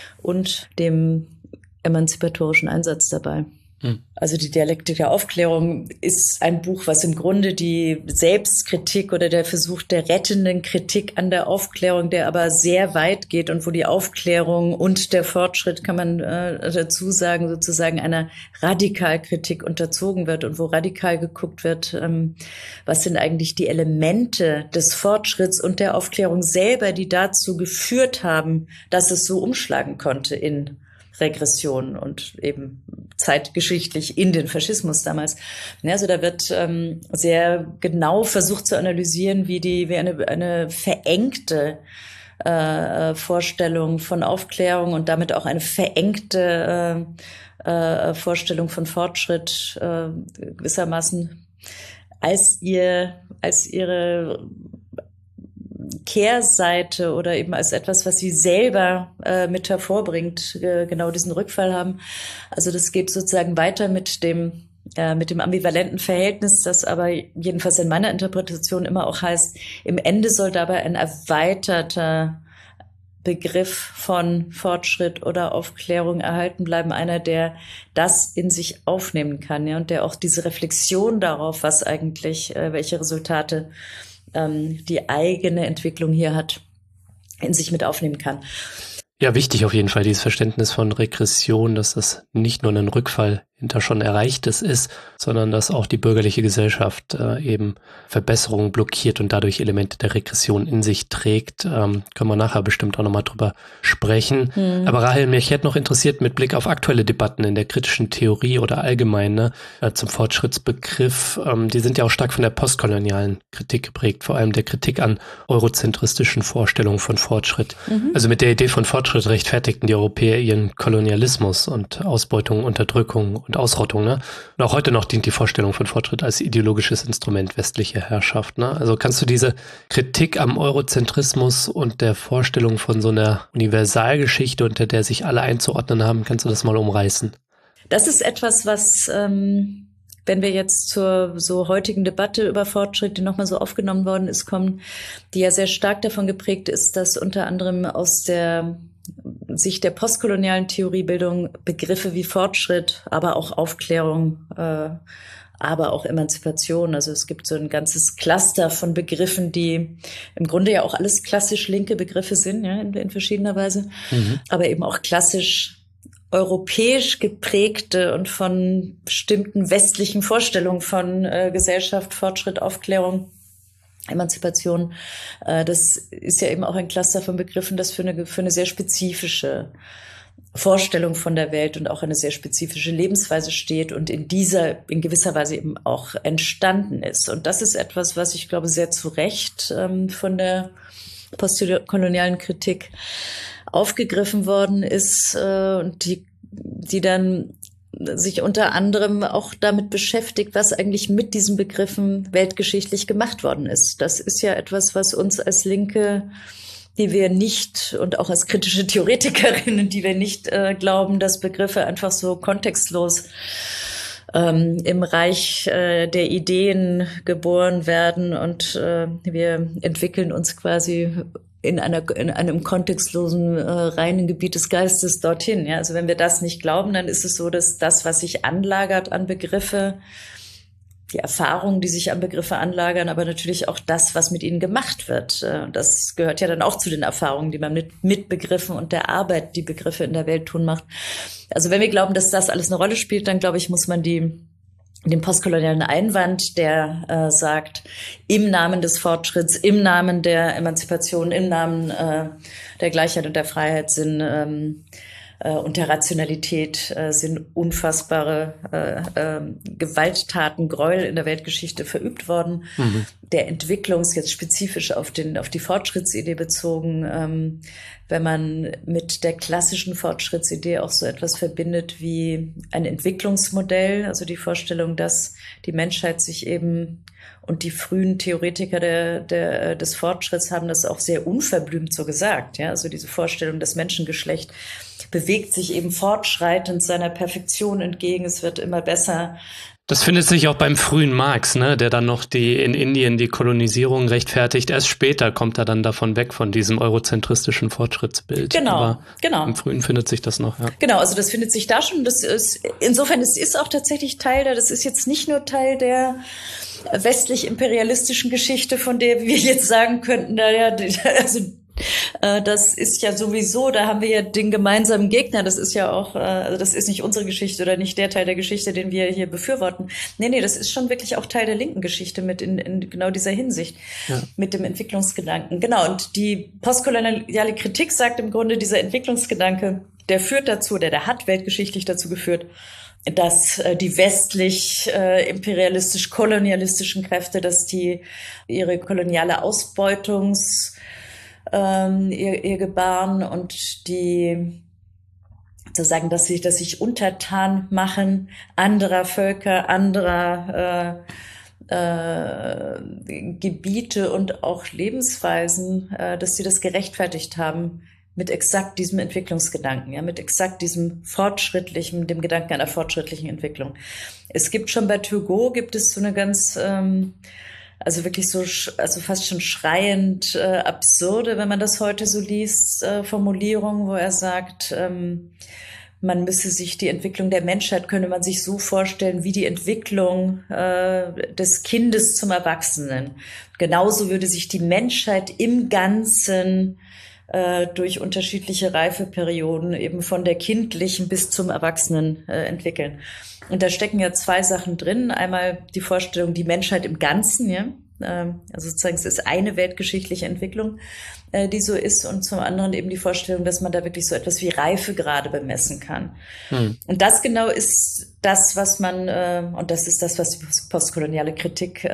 und dem emanzipatorischen Einsatz dabei. Hm. Also die Dialektik der Aufklärung ist ein Buch, was im Grunde die Selbstkritik oder der Versuch der rettenden Kritik an der Aufklärung, der aber sehr weit geht und wo die Aufklärung und der Fortschritt, kann man äh, dazu sagen, sozusagen einer Radikalkritik unterzogen wird und wo radikal geguckt wird, ähm, was sind eigentlich die Elemente des Fortschritts und der Aufklärung selber, die dazu geführt haben, dass es so umschlagen konnte in Regression und eben zeitgeschichtlich in den Faschismus damals. Ja, also da wird ähm, sehr genau versucht zu analysieren, wie die wie eine eine verengte äh, Vorstellung von Aufklärung und damit auch eine verengte äh, äh, Vorstellung von Fortschritt äh, gewissermaßen als ihr als ihre Kehrseite oder eben als etwas, was sie selber äh, mit hervorbringt, äh, genau diesen Rückfall haben. Also das geht sozusagen weiter mit dem äh, mit dem ambivalenten Verhältnis, das aber jedenfalls in meiner Interpretation immer auch heißt, im Ende soll dabei ein erweiterter Begriff von Fortschritt oder Aufklärung erhalten bleiben, einer, der das in sich aufnehmen kann, ja, und der auch diese Reflexion darauf, was eigentlich, äh, welche Resultate die eigene Entwicklung hier hat, in sich mit aufnehmen kann. Ja, wichtig auf jeden Fall dieses Verständnis von Regression, dass das nicht nur ein Rückfall hinter schon Erreichtes ist, sondern dass auch die bürgerliche Gesellschaft äh, eben Verbesserungen blockiert und dadurch Elemente der Regression in sich trägt. Ähm, können wir nachher bestimmt auch nochmal drüber sprechen. Hm. Aber Rahel, mich hätte noch interessiert mit Blick auf aktuelle Debatten in der kritischen Theorie oder allgemein ne, äh, zum Fortschrittsbegriff. Ähm, die sind ja auch stark von der postkolonialen Kritik geprägt, vor allem der Kritik an eurozentristischen Vorstellungen von Fortschritt. Mhm. Also mit der Idee von Fortschritt rechtfertigten die Europäer ihren Kolonialismus und Ausbeutung, Unterdrückung und Ausrottung, ne? Und auch heute noch dient die Vorstellung von Fortschritt als ideologisches Instrument westlicher Herrschaft, ne? Also kannst du diese Kritik am Eurozentrismus und der Vorstellung von so einer Universalgeschichte, unter der sich alle einzuordnen haben, kannst du das mal umreißen? Das ist etwas, was, ähm, wenn wir jetzt zur so heutigen Debatte über Fortschritt, die nochmal so aufgenommen worden ist, kommen, die ja sehr stark davon geprägt ist, dass unter anderem aus der Sicht der postkolonialen Theoriebildung Begriffe wie Fortschritt, aber auch Aufklärung, äh, aber auch Emanzipation. Also es gibt so ein ganzes Cluster von Begriffen, die im Grunde ja auch alles klassisch linke Begriffe sind, ja, in, in verschiedener Weise, mhm. aber eben auch klassisch europäisch geprägte und von bestimmten westlichen Vorstellungen von äh, Gesellschaft, Fortschritt, Aufklärung, Emanzipation. Äh, das ist ja eben auch ein Cluster von Begriffen, das für eine, für eine sehr spezifische Vorstellung von der Welt und auch eine sehr spezifische Lebensweise steht und in dieser in gewisser Weise eben auch entstanden ist. Und das ist etwas, was ich glaube sehr zu Recht ähm, von der postkolonialen Kritik aufgegriffen worden ist äh, und die, die dann sich unter anderem auch damit beschäftigt, was eigentlich mit diesen Begriffen weltgeschichtlich gemacht worden ist. Das ist ja etwas, was uns als Linke, die wir nicht, und auch als kritische Theoretikerinnen, die wir nicht äh, glauben, dass Begriffe einfach so kontextlos ähm, im Reich äh, der Ideen geboren werden und äh, wir entwickeln uns quasi in einer in einem kontextlosen, äh, reinen Gebiet des Geistes dorthin. Ja? Also wenn wir das nicht glauben, dann ist es so, dass das, was sich anlagert an Begriffe, die Erfahrungen, die sich an Begriffe anlagern, aber natürlich auch das, was mit ihnen gemacht wird. Das gehört ja dann auch zu den Erfahrungen, die man mit, mit Begriffen und der Arbeit, die Begriffe in der Welt tun, macht. Also wenn wir glauben, dass das alles eine Rolle spielt, dann glaube ich, muss man die den postkolonialen Einwand, der äh, sagt, im Namen des Fortschritts, im Namen der Emanzipation, im Namen äh, der Gleichheit und der Freiheit sind ähm, und der Rationalität äh, sind unfassbare äh, äh, Gewalttaten, Gräuel in der Weltgeschichte verübt worden. Mhm. Der Entwicklungs, jetzt spezifisch auf den auf die Fortschrittsidee bezogen, ähm, wenn man mit der klassischen Fortschrittsidee auch so etwas verbindet wie ein Entwicklungsmodell, also die Vorstellung, dass die Menschheit sich eben, und die frühen Theoretiker der, der, des Fortschritts haben das auch sehr unverblümt so gesagt, ja, also diese Vorstellung, das Menschengeschlecht bewegt sich eben fortschreitend seiner Perfektion entgegen, es wird immer besser. Das findet sich auch beim frühen Marx, ne, der dann noch die in Indien die Kolonisierung rechtfertigt. Erst später kommt er dann davon weg, von diesem eurozentristischen Fortschrittsbild. Genau, Aber genau. Im Frühen findet sich das noch, ja. Genau, also das findet sich da schon. Das ist, insofern, es ist auch tatsächlich Teil der, das ist jetzt nicht nur Teil der westlich-imperialistischen Geschichte, von der wir jetzt sagen könnten, naja, also das ist ja sowieso, da haben wir ja den gemeinsamen Gegner. Das ist ja auch, also das ist nicht unsere Geschichte oder nicht der Teil der Geschichte, den wir hier befürworten. Nee, nee, das ist schon wirklich auch Teil der linken Geschichte mit in, in genau dieser Hinsicht, ja. Mit dem Entwicklungsgedanken. Genau, und die postkoloniale Kritik sagt im Grunde, dieser Entwicklungsgedanke, der führt dazu, der, der hat weltgeschichtlich dazu geführt, dass äh, die westlich äh, imperialistisch-kolonialistischen Kräfte, dass die ihre koloniale Ausbeutungs Ähm, ihr, ihr Gebaren und die sozusagen, dass sie, dass sich untertan machen anderer Völker, anderer äh, äh, Gebiete und auch Lebensweisen, äh, dass sie das gerechtfertigt haben mit exakt diesem Entwicklungsgedanken, ja, mit exakt diesem fortschrittlichen, dem Gedanken einer fortschrittlichen Entwicklung. Es gibt schon bei Turgot gibt es so eine ganz ähm, Also wirklich so, also fast schon schreiend äh, absurde, wenn man das heute so liest, äh, Formulierung, wo er sagt, ähm, man müsse sich die Entwicklung der Menschheit, könne man sich so vorstellen, wie die Entwicklung äh, des Kindes zum Erwachsenen. Genauso würde sich die Menschheit im Ganzen äh, durch unterschiedliche Reifeperioden eben von der kindlichen bis zum Erwachsenen äh, entwickeln. Und da stecken ja zwei Sachen drin. Einmal die Vorstellung, die Menschheit im Ganzen, ja. Also sozusagen, es ist eine weltgeschichtliche Entwicklung, die so ist. Und zum anderen eben die Vorstellung, dass man da wirklich so etwas wie Reifegrade bemessen kann. Hm. Und das genau ist das, was man, und das ist das, was die postkoloniale Kritik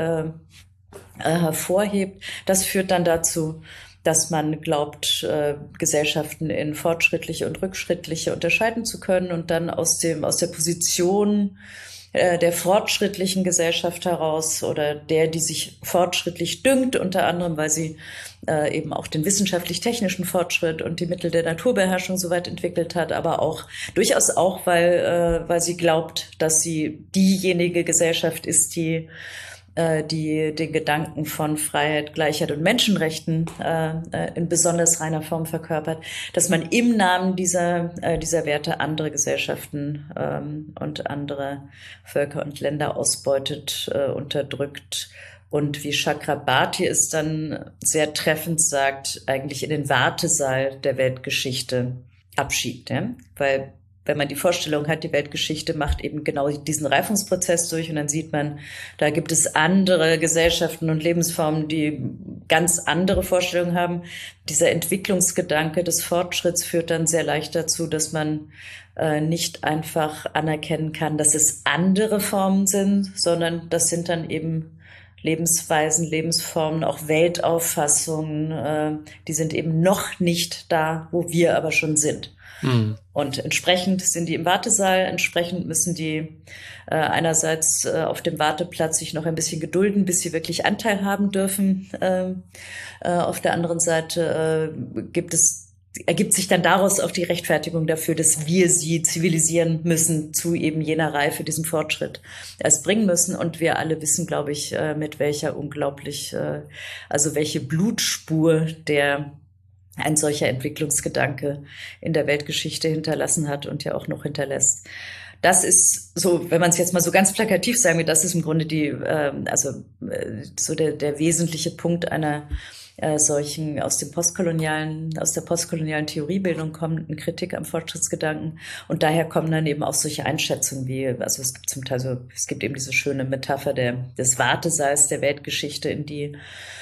hervorhebt. Das führt dann dazu, dass man glaubt, äh, Gesellschaften in fortschrittliche und rückschrittliche unterscheiden zu können und dann aus dem aus der Position äh, der fortschrittlichen Gesellschaft heraus oder der, die sich fortschrittlich dünkt, unter anderem, weil sie äh, eben auch den wissenschaftlich-technischen Fortschritt und die Mittel der Naturbeherrschung so weit entwickelt hat, aber auch durchaus auch, weil äh, weil sie glaubt, dass sie diejenige Gesellschaft ist, die die den Gedanken von Freiheit, Gleichheit und Menschenrechten äh, in besonders reiner Form verkörpert, dass man im Namen dieser äh, dieser Werte andere Gesellschaften ähm, und andere Völker und Länder ausbeutet, äh, unterdrückt und wie Chakrabarti es dann sehr treffend sagt, eigentlich in den Wartesaal der Weltgeschichte abschiebt, ja? Weil wenn man die Vorstellung hat, die Weltgeschichte macht eben genau diesen Reifungsprozess durch und dann sieht man, da gibt es andere Gesellschaften und Lebensformen, die ganz andere Vorstellungen haben. Dieser Entwicklungsgedanke des Fortschritts führt dann sehr leicht dazu, dass man äh, nicht einfach anerkennen kann, dass es andere Formen sind, sondern das sind dann eben Lebensweisen, Lebensformen, auch Weltauffassungen, äh, die sind eben noch nicht da, wo wir aber schon sind. Mhm. Und entsprechend sind die im Wartesaal, entsprechend müssen die äh, einerseits äh, auf dem Warteplatz sich noch ein bisschen gedulden, bis sie wirklich Anteil haben dürfen. Äh, äh, auf der anderen Seite äh, gibt es ergibt sich dann daraus auch die Rechtfertigung dafür, dass wir sie zivilisieren müssen zu eben jener Reife, diesem Fortschritt erst bringen müssen. Und wir alle wissen, glaube ich, mit welcher unglaublich, also welche Blutspur der ein solcher Entwicklungsgedanke in der Weltgeschichte hinterlassen hat und ja auch noch hinterlässt. Das ist so, wenn man es jetzt mal so ganz plakativ sagen will, das ist im Grunde die, also so der, der wesentliche Punkt einer Äh, solchen aus dem postkolonialen, aus der postkolonialen Theoriebildung kommenden Kritik am Fortschrittsgedanken. Und daher kommen dann eben auch solche Einschätzungen wie, also es gibt zum Teil so, es gibt eben diese schöne Metapher der, des Wartesaals der Weltgeschichte, in die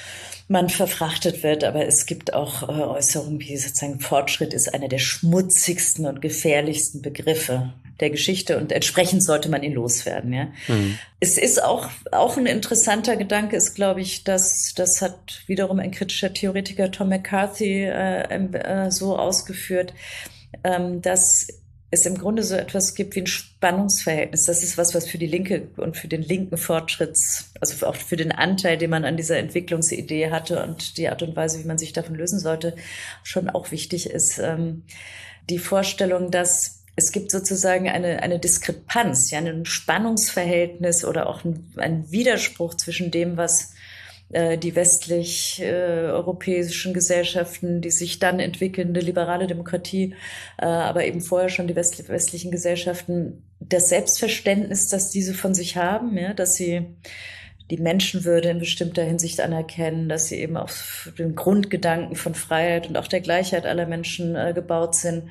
man verfrachtet wird, aber es gibt auch äh, Äußerungen wie sozusagen Fortschritt ist einer der schmutzigsten und gefährlichsten Begriffe der Geschichte und entsprechend sollte man ihn loswerden. Ja. Mhm. Es ist auch auch ein interessanter Gedanke, ist glaube ich, dass das hat wiederum ein kritischer Theoretiker Tom McCarthy äh, äh, so ausgeführt, ähm, dass es im Grunde so etwas gibt wie ein Spannungsverhältnis. Das ist was, was für die Linke und für den linken Fortschritts, also auch für den Anteil, den man an dieser Entwicklungsidee hatte und die Art und Weise, wie man sich davon lösen sollte, schon auch wichtig ist. Ähm, die Vorstellung, dass es gibt sozusagen eine, eine Diskrepanz, ja, ein Spannungsverhältnis oder auch ein, ein Widerspruch zwischen dem, was äh, die westlich äh, europäischen Gesellschaften, die sich dann entwickelnde liberale Demokratie, äh, aber eben vorher schon die west, westlichen Gesellschaften, das Selbstverständnis, das diese von sich haben, ja, dass sie die Menschenwürde in bestimmter Hinsicht anerkennen, dass sie eben auf den Grundgedanken von Freiheit und auch der Gleichheit aller Menschen äh, gebaut sind.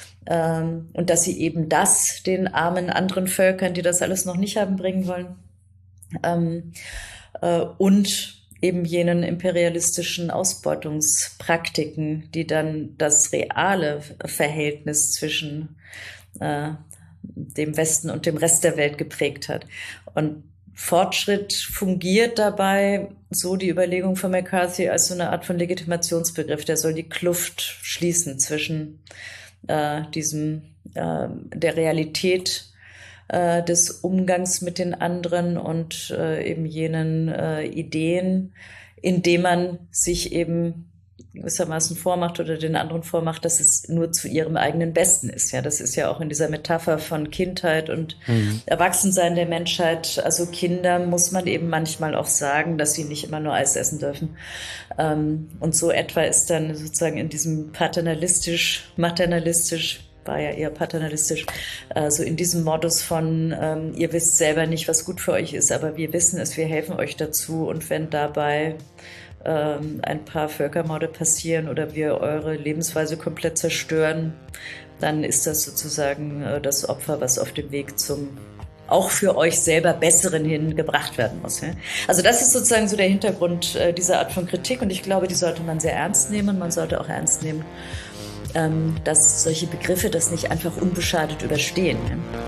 Ähm, und dass sie eben das den armen anderen Völkern, die das alles noch nicht haben, bringen wollen. Ähm, äh, und eben jenen imperialistischen Ausbeutungspraktiken, die dann das reale Verhältnis zwischen äh, dem Westen und dem Rest der Welt geprägt hat. Und Fortschritt fungiert dabei, so die Überlegung von McCarthy, als so eine Art von Legitimationsbegriff. Der soll die Kluft schließen zwischen äh, diesem, äh, der Realität äh, des Umgangs mit den anderen und äh, eben jenen äh, Ideen, indem man sich eben gewissermaßen vormacht oder den anderen vormacht, dass es nur zu ihrem eigenen Besten ist. Ja, das ist ja auch in dieser Metapher von Kindheit und mhm. Erwachsensein der Menschheit. Also Kinder muss man eben manchmal auch sagen, dass sie nicht immer nur Eis essen dürfen. Und so etwa ist dann sozusagen in diesem paternalistisch, maternalistisch, war ja eher paternalistisch, also in diesem Modus von, ähm, ihr wisst selber nicht, was gut für euch ist, aber wir wissen es, wir helfen euch dazu. Und wenn dabei ein paar Völkermorde passieren oder wir eure Lebensweise komplett zerstören, dann ist das sozusagen das Opfer, was auf dem Weg zum auch für euch selber Besseren hin gebracht werden muss. Also das ist sozusagen so der Hintergrund dieser Art von Kritik und ich glaube, die sollte man sehr ernst nehmen. Man sollte auch ernst nehmen, dass solche Begriffe das nicht einfach unbeschadet überstehen.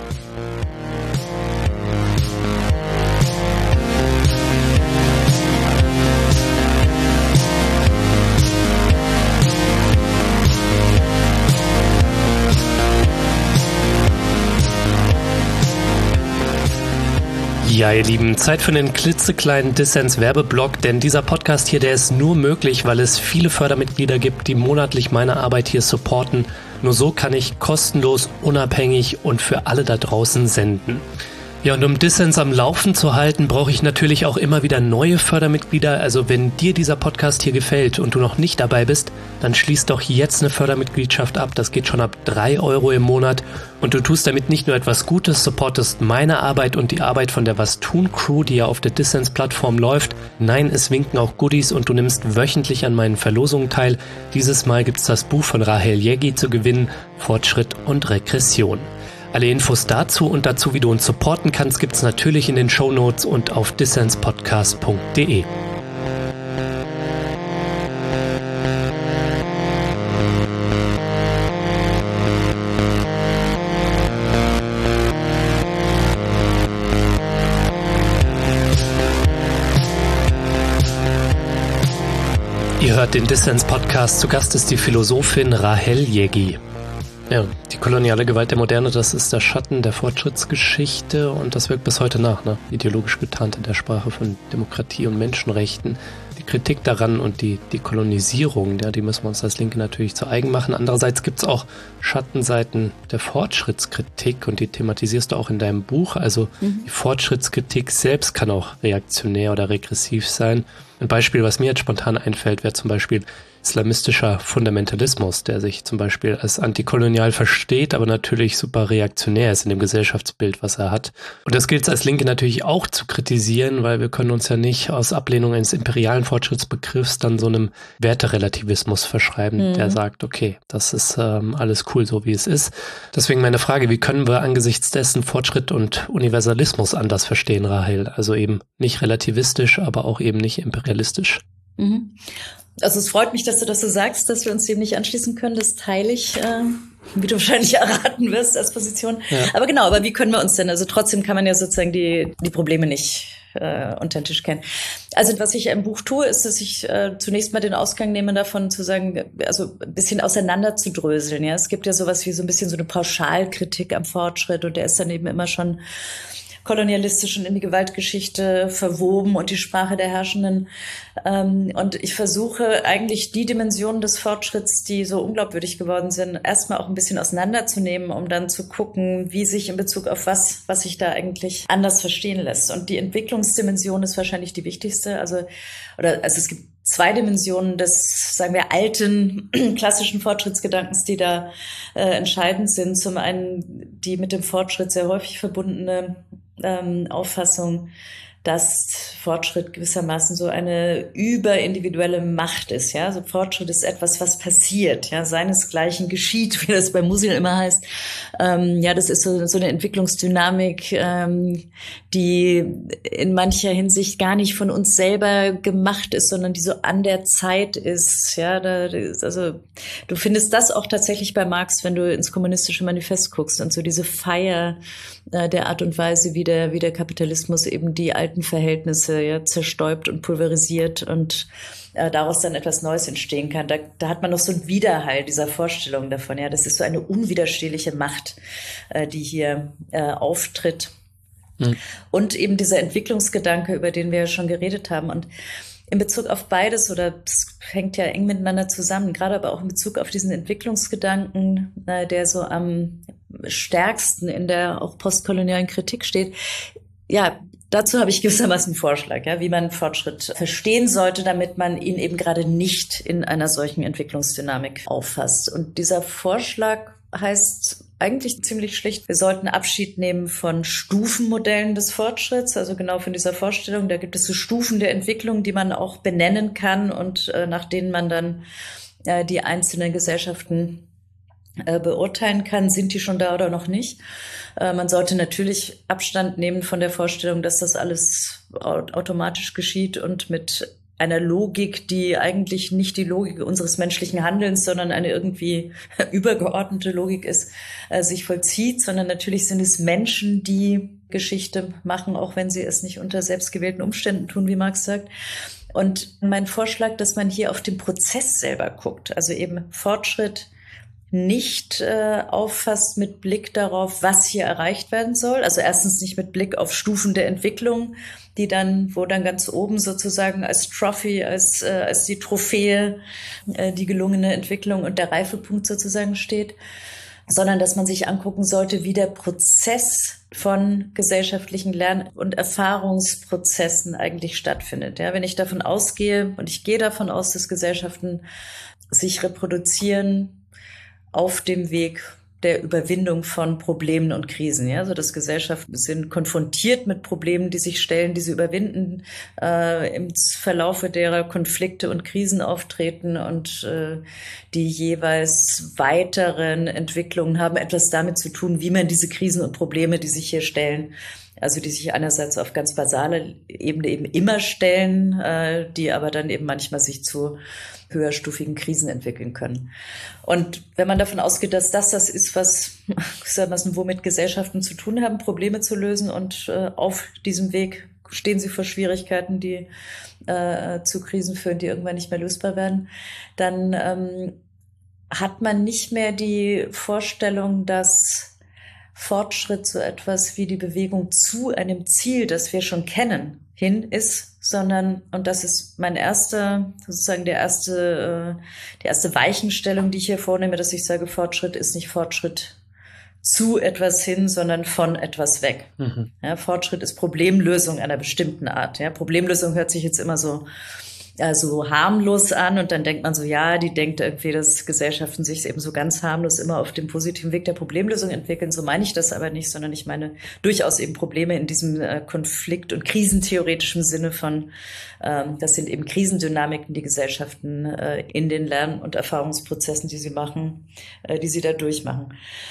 Ja, ihr Lieben, Zeit für einen klitzekleinen Dissens-Werbeblock, denn dieser Podcast hier, der ist nur möglich, weil es viele Fördermitglieder gibt, die monatlich meine Arbeit hier supporten. Nur so kann ich kostenlos, unabhängig und für alle da draußen senden. Ja, und um Dissens am Laufen zu halten, brauche ich natürlich auch immer wieder neue Fördermitglieder. Also wenn dir dieser Podcast hier gefällt und du noch nicht dabei bist, dann schließ doch jetzt eine Fördermitgliedschaft ab. Das geht schon ab drei Euro im Monat. Und du tust damit nicht nur etwas Gutes, supportest meine Arbeit und die Arbeit von der Was tun Crew, die ja auf der Dissens-Plattform läuft. Nein, es winken auch Goodies und du nimmst wöchentlich an meinen Verlosungen teil. Dieses Mal gibt's das Buch von Rahel Jeggi zu gewinnen, Fortschritt und Regression. Alle Infos dazu und dazu, wie du uns supporten kannst, gibt's natürlich in den Shownotes und auf dissenspodcast punkt de. Ihr hört den Dissens-Podcast. Zu Gast ist die Philosophin Rahel Jägi. Ja, die koloniale Gewalt der Moderne, das ist der Schatten der Fortschrittsgeschichte und das wirkt bis heute nach, ne? Ideologisch getarnt in der Sprache von Demokratie und Menschenrechten. Die Kritik daran und die, die Kolonisierung, ja, die müssen wir uns als Linke natürlich zu eigen machen. Andererseits gibt es auch Schattenseiten der Fortschrittskritik und die thematisierst du auch in deinem Buch. Also mhm. die Fortschrittskritik selbst kann auch reaktionär oder regressiv sein. Ein Beispiel, was mir jetzt spontan einfällt, wäre zum Beispiel islamistischer Fundamentalismus, der sich zum Beispiel als antikolonial versteht, aber natürlich super reaktionär ist in dem Gesellschaftsbild, was er hat. Und das gilt es als Linke natürlich auch zu kritisieren, weil wir können uns ja nicht aus Ablehnung eines imperialen Fortschrittsbegriffs dann so einem Werterelativismus verschreiben, mhm. der sagt, okay, das ist ähm, alles cool, so wie es ist. Deswegen meine Frage, wie können wir angesichts dessen Fortschritt und Universalismus anders verstehen, Rahel? Also eben nicht relativistisch, aber auch eben nicht imperialistisch. Mhm. Also es freut mich, dass du das so sagst, dass wir uns dem nicht anschließen können. Das teile ich, äh, wie du wahrscheinlich erraten wirst, als Position. Ja. Aber genau, aber wie können wir uns denn, also trotzdem kann man ja sozusagen die die Probleme nicht äh, unter den Tisch kennen. Also was ich im Buch tue, ist, dass ich äh, zunächst mal den Ausgang nehme davon, zu sagen, also ein bisschen auseinander zu dröseln. Ja, es gibt ja sowas wie so ein bisschen so eine Pauschalkritik am Fortschritt und der ist dann eben immer schon kolonialistisch und in die Gewaltgeschichte verwoben und die Sprache der Herrschenden. Und ich versuche eigentlich die Dimensionen des Fortschritts, die so unglaubwürdig geworden sind, erstmal auch ein bisschen auseinanderzunehmen, um dann zu gucken, wie sich in Bezug auf was, was sich da eigentlich anders verstehen lässt. Und die Entwicklungsdimension ist wahrscheinlich die wichtigste. Also, oder, also es gibt zwei Dimensionen des, sagen wir, alten, klassischen Fortschrittsgedankens, die da äh, entscheidend sind. Zum einen die mit dem Fortschritt sehr häufig verbundene ähm, Auffassung, dass Fortschritt gewissermaßen so eine überindividuelle Macht ist. Ja, so Fortschritt ist etwas, was passiert, ja, seinesgleichen geschieht, wie das bei Musil immer heißt. Ähm, ja, das ist so, so eine Entwicklungsdynamik, ähm, die in mancher Hinsicht gar nicht von uns selber gemacht ist, sondern die so an der Zeit ist. Ja, da, also du findest das auch tatsächlich bei Marx, wenn du ins Kommunistische Manifest guckst und so diese Feier äh, der Art und Weise, wie der, wie der Kapitalismus eben die alten Verhältnisse ja zerstäubt und pulverisiert und äh, daraus dann etwas Neues entstehen kann. Da, da hat man noch so einen Widerhall dieser Vorstellung davon. Ja, das ist so eine unwiderstehliche Macht, äh, die hier äh, auftritt. Mhm. Und eben dieser Entwicklungsgedanke, über den wir ja schon geredet haben. Und in Bezug auf beides, oder es hängt ja eng miteinander zusammen, gerade aber auch in Bezug auf diesen Entwicklungsgedanken, äh, der so am stärksten in der auch postkolonialen Kritik steht, ja, dazu habe ich gewissermaßen einen Vorschlag, ja, wie man Fortschritt verstehen sollte, damit man ihn eben gerade nicht in einer solchen Entwicklungsdynamik auffasst. Und dieser Vorschlag heißt eigentlich ziemlich schlicht, wir sollten Abschied nehmen von Stufenmodellen des Fortschritts, also genau von dieser Vorstellung, da gibt es so Stufen der Entwicklung, die man auch benennen kann und äh, nach denen man dann äh, die einzelnen Gesellschaften äh, beurteilen kann, sind die schon da oder noch nicht. Äh, man sollte natürlich Abstand nehmen von der Vorstellung, dass das alles automatisch geschieht und mit einer Logik, die eigentlich nicht die Logik unseres menschlichen Handelns, sondern eine irgendwie übergeordnete Logik ist, äh, sich vollzieht, sondern natürlich sind es Menschen, die Geschichte machen, auch wenn sie es nicht unter selbstgewählten Umständen tun, wie Marx sagt. Und mein Vorschlag, dass man hier auf den Prozess selber guckt, also eben Fortschritt nicht äh, auffasst mit Blick darauf, was hier erreicht werden soll. Also erstens nicht mit Blick auf Stufen der Entwicklung, die dann, wo dann ganz oben sozusagen als Trophy, als äh, als die Trophäe äh, die gelungene Entwicklung und der Reifepunkt sozusagen steht, sondern dass man sich angucken sollte, wie der Prozess von gesellschaftlichen Lern- und Erfahrungsprozessen eigentlich stattfindet. Ja, wenn ich davon ausgehe, und ich gehe davon aus, dass Gesellschaften sich reproduzieren auf dem Weg der Überwindung von Problemen und Krisen. Ja, also dass Gesellschaften sind konfrontiert mit Problemen, die sich stellen, die sie überwinden, äh, im Verlaufe derer Konflikte und Krisen auftreten und äh, die jeweils weiteren Entwicklungen haben etwas damit zu tun, wie man diese Krisen und Probleme, die sich hier stellen, also die sich einerseits auf ganz basale Ebene eben immer stellen, äh, die aber dann eben manchmal sich zu höherstufigen Krisen entwickeln können. Und wenn man davon ausgeht, dass das das ist, was, was womit Gesellschaften zu tun haben, Probleme zu lösen und äh, auf diesem Weg stehen sie vor Schwierigkeiten, die äh, zu Krisen führen, die irgendwann nicht mehr lösbar werden, dann ähm, hat man nicht mehr die Vorstellung, dass Fortschritt so etwas wie die Bewegung zu einem Ziel, das wir schon kennen, hin ist, sondern, und das ist mein erster, sozusagen der erste, äh, die erste Weichenstellung, die ich hier vornehme, dass ich sage, Fortschritt ist nicht Fortschritt zu etwas hin, sondern von etwas weg. Mhm. Ja, Fortschritt ist Problemlösung einer bestimmten Art. Ja, Problemlösung hört sich jetzt immer so also harmlos an und dann denkt man so, ja, die denkt irgendwie, dass Gesellschaften sich eben so ganz harmlos immer auf dem positiven Weg der Problemlösung entwickeln. So meine ich das aber nicht, sondern ich meine durchaus eben Probleme in diesem äh, Konflikt- und krisentheoretischen Sinne von, ähm, das sind eben Krisendynamiken, die Gesellschaften äh, in den Lern- und Erfahrungsprozessen, die sie machen, äh, die sie da durchmachen.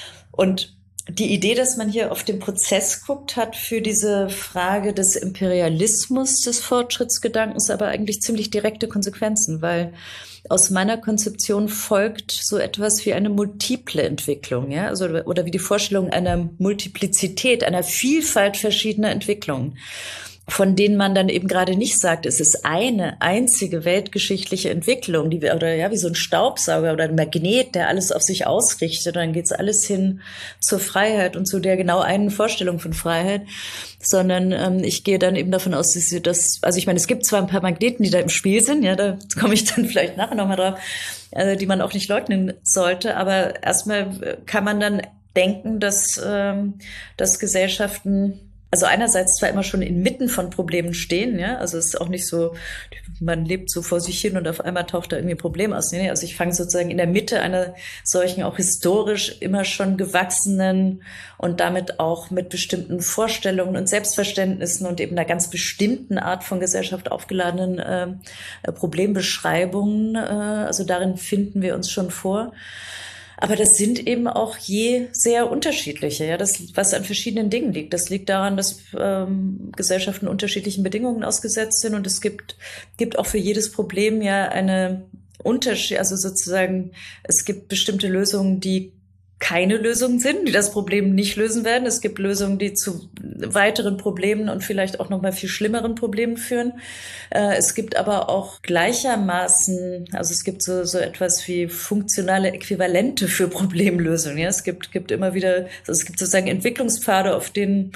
Und die Idee, dass man hier auf den Prozess guckt, hat für diese Frage des Imperialismus des Fortschrittsgedankens aber eigentlich ziemlich direkte Konsequenzen, weil aus meiner Konzeption folgt so etwas wie eine multiple Entwicklung, ja, also oder wie die Vorstellung einer Multiplizität, einer Vielfalt verschiedener Entwicklungen, von denen man dann eben gerade nicht sagt, es ist eine einzige weltgeschichtliche Entwicklung, die wir, oder ja, wie so ein Staubsauger oder ein Magnet, der alles auf sich ausrichtet, und dann geht's alles hin zur Freiheit und zu der genau einen Vorstellung von Freiheit, sondern ähm, ich gehe dann eben davon aus, dass sie das, also ich meine, es gibt zwar ein paar Magneten, die da im Spiel sind, ja, da komme ich dann vielleicht nachher nochmal drauf, äh, die man auch nicht leugnen sollte, aber erstmal kann man dann denken, dass, ähm, dass Gesellschaften also einerseits zwar immer schon inmitten von Problemen stehen, ja, also es ist auch nicht so, man lebt so vor sich hin und auf einmal taucht da irgendwie ein Problem aus. Nee, also ich fange sozusagen in der Mitte einer solchen auch historisch immer schon gewachsenen und damit auch mit bestimmten Vorstellungen und Selbstverständnissen und eben einer ganz bestimmten Art von Gesellschaft aufgeladenen äh, Problembeschreibungen. Äh, also darin finden wir uns schon vor. Aber das sind eben auch je sehr unterschiedliche, ja, das, was an verschiedenen Dingen liegt. Das liegt daran, dass ähm, Gesellschaften unterschiedlichen Bedingungen ausgesetzt sind und es gibt, gibt auch für jedes Problem ja eine Unterschied, also sozusagen, es gibt bestimmte Lösungen, die keine Lösungen sind, die das Problem nicht lösen werden. Es gibt Lösungen, die zu weiteren Problemen und vielleicht auch noch mal viel schlimmeren Problemen führen. Äh, es gibt aber auch gleichermaßen, also es gibt so, so etwas wie funktionale Äquivalente für Problemlösungen. Ja, es gibt, gibt immer wieder, also es gibt sozusagen Entwicklungspfade, auf denen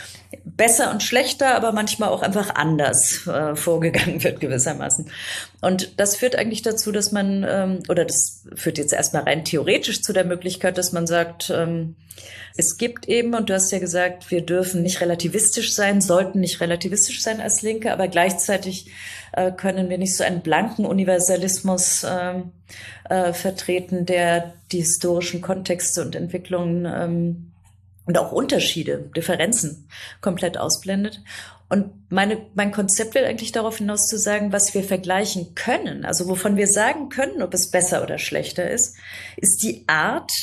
besser und schlechter, aber manchmal auch einfach anders äh, vorgegangen wird gewissermaßen. Und das führt eigentlich dazu, dass man, ähm, oder das führt jetzt erstmal rein theoretisch zu der Möglichkeit, dass man sagt, ähm, es gibt eben, und du hast ja gesagt, wir dürfen nicht relativistisch sein, sollten nicht relativistisch sein als Linke, aber gleichzeitig äh, können wir nicht so einen blanken Universalismus äh, äh, vertreten, der die historischen Kontexte und Entwicklungen ähm, und auch Unterschiede, Differenzen komplett ausblendet. Und meine, mein Konzept will eigentlich darauf hinaus zu sagen, was wir vergleichen können, also wovon wir sagen können, ob es besser oder schlechter ist, ist die Art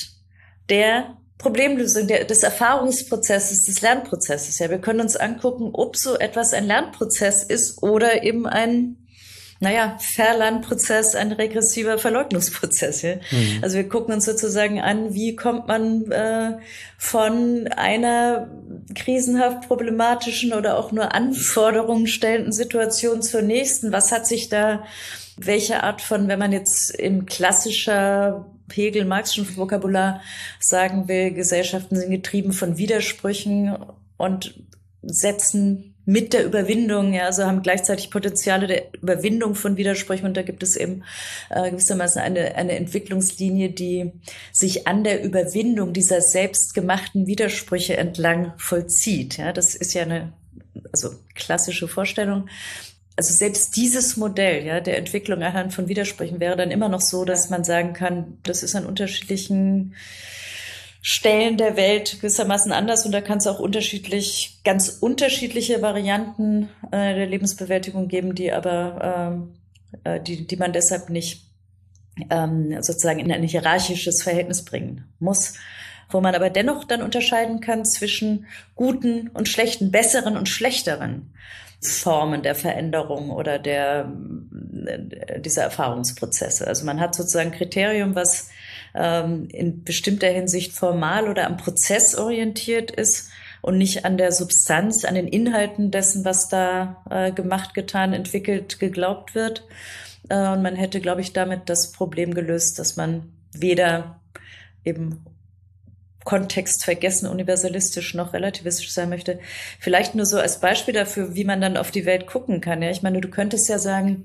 der Problemlösung, der, des Erfahrungsprozesses, des Lernprozesses. Ja, wir können uns angucken, ob so etwas ein Lernprozess ist oder eben ein naja, Verlernprozess, ein regressiver Verleugnungsprozess. Ja? Mhm. Also wir gucken uns sozusagen an, wie kommt man äh, von einer krisenhaft problematischen oder auch nur Anforderungen stellenden Situation zur nächsten. Was hat sich da, welche Art von, wenn man jetzt im klassischer Hegel-Marxischen Vokabular sagen will, Gesellschaften sind getrieben von Widersprüchen und setzen mit der Überwindung, ja, also haben gleichzeitig Potenziale der Überwindung von Widersprüchen und da gibt es eben äh, gewissermaßen eine eine Entwicklungslinie, die sich an der Überwindung dieser selbstgemachten Widersprüche entlang vollzieht. Ja, das ist ja eine also klassische Vorstellung. Also selbst dieses Modell, ja, der Entwicklung anhand von Widersprüchen wäre dann immer noch so, dass man sagen kann, das ist an unterschiedlichen Stellen der Welt gewissermaßen anders und da kann es auch unterschiedlich, ganz unterschiedliche Varianten äh, der Lebensbewältigung geben, die aber ähm, äh, die, die man deshalb nicht ähm, sozusagen in ein hierarchisches Verhältnis bringen muss, wo man aber dennoch dann unterscheiden kann zwischen guten und schlechten, besseren und schlechteren Formen der Veränderung oder der dieser Erfahrungsprozesse. Also man hat sozusagen ein Kriterium, was ähm, in bestimmter Hinsicht formal oder am Prozess orientiert ist und nicht an der Substanz, an den Inhalten dessen, was da äh, gemacht, getan, entwickelt, geglaubt wird. Äh, und man hätte, glaube ich, damit das Problem gelöst, dass man weder eben kontextvergessen, universalistisch noch relativistisch sein möchte. Vielleicht nur so als Beispiel dafür, wie man dann auf die Welt gucken kann. Ja, ich meine, du könntest ja sagen,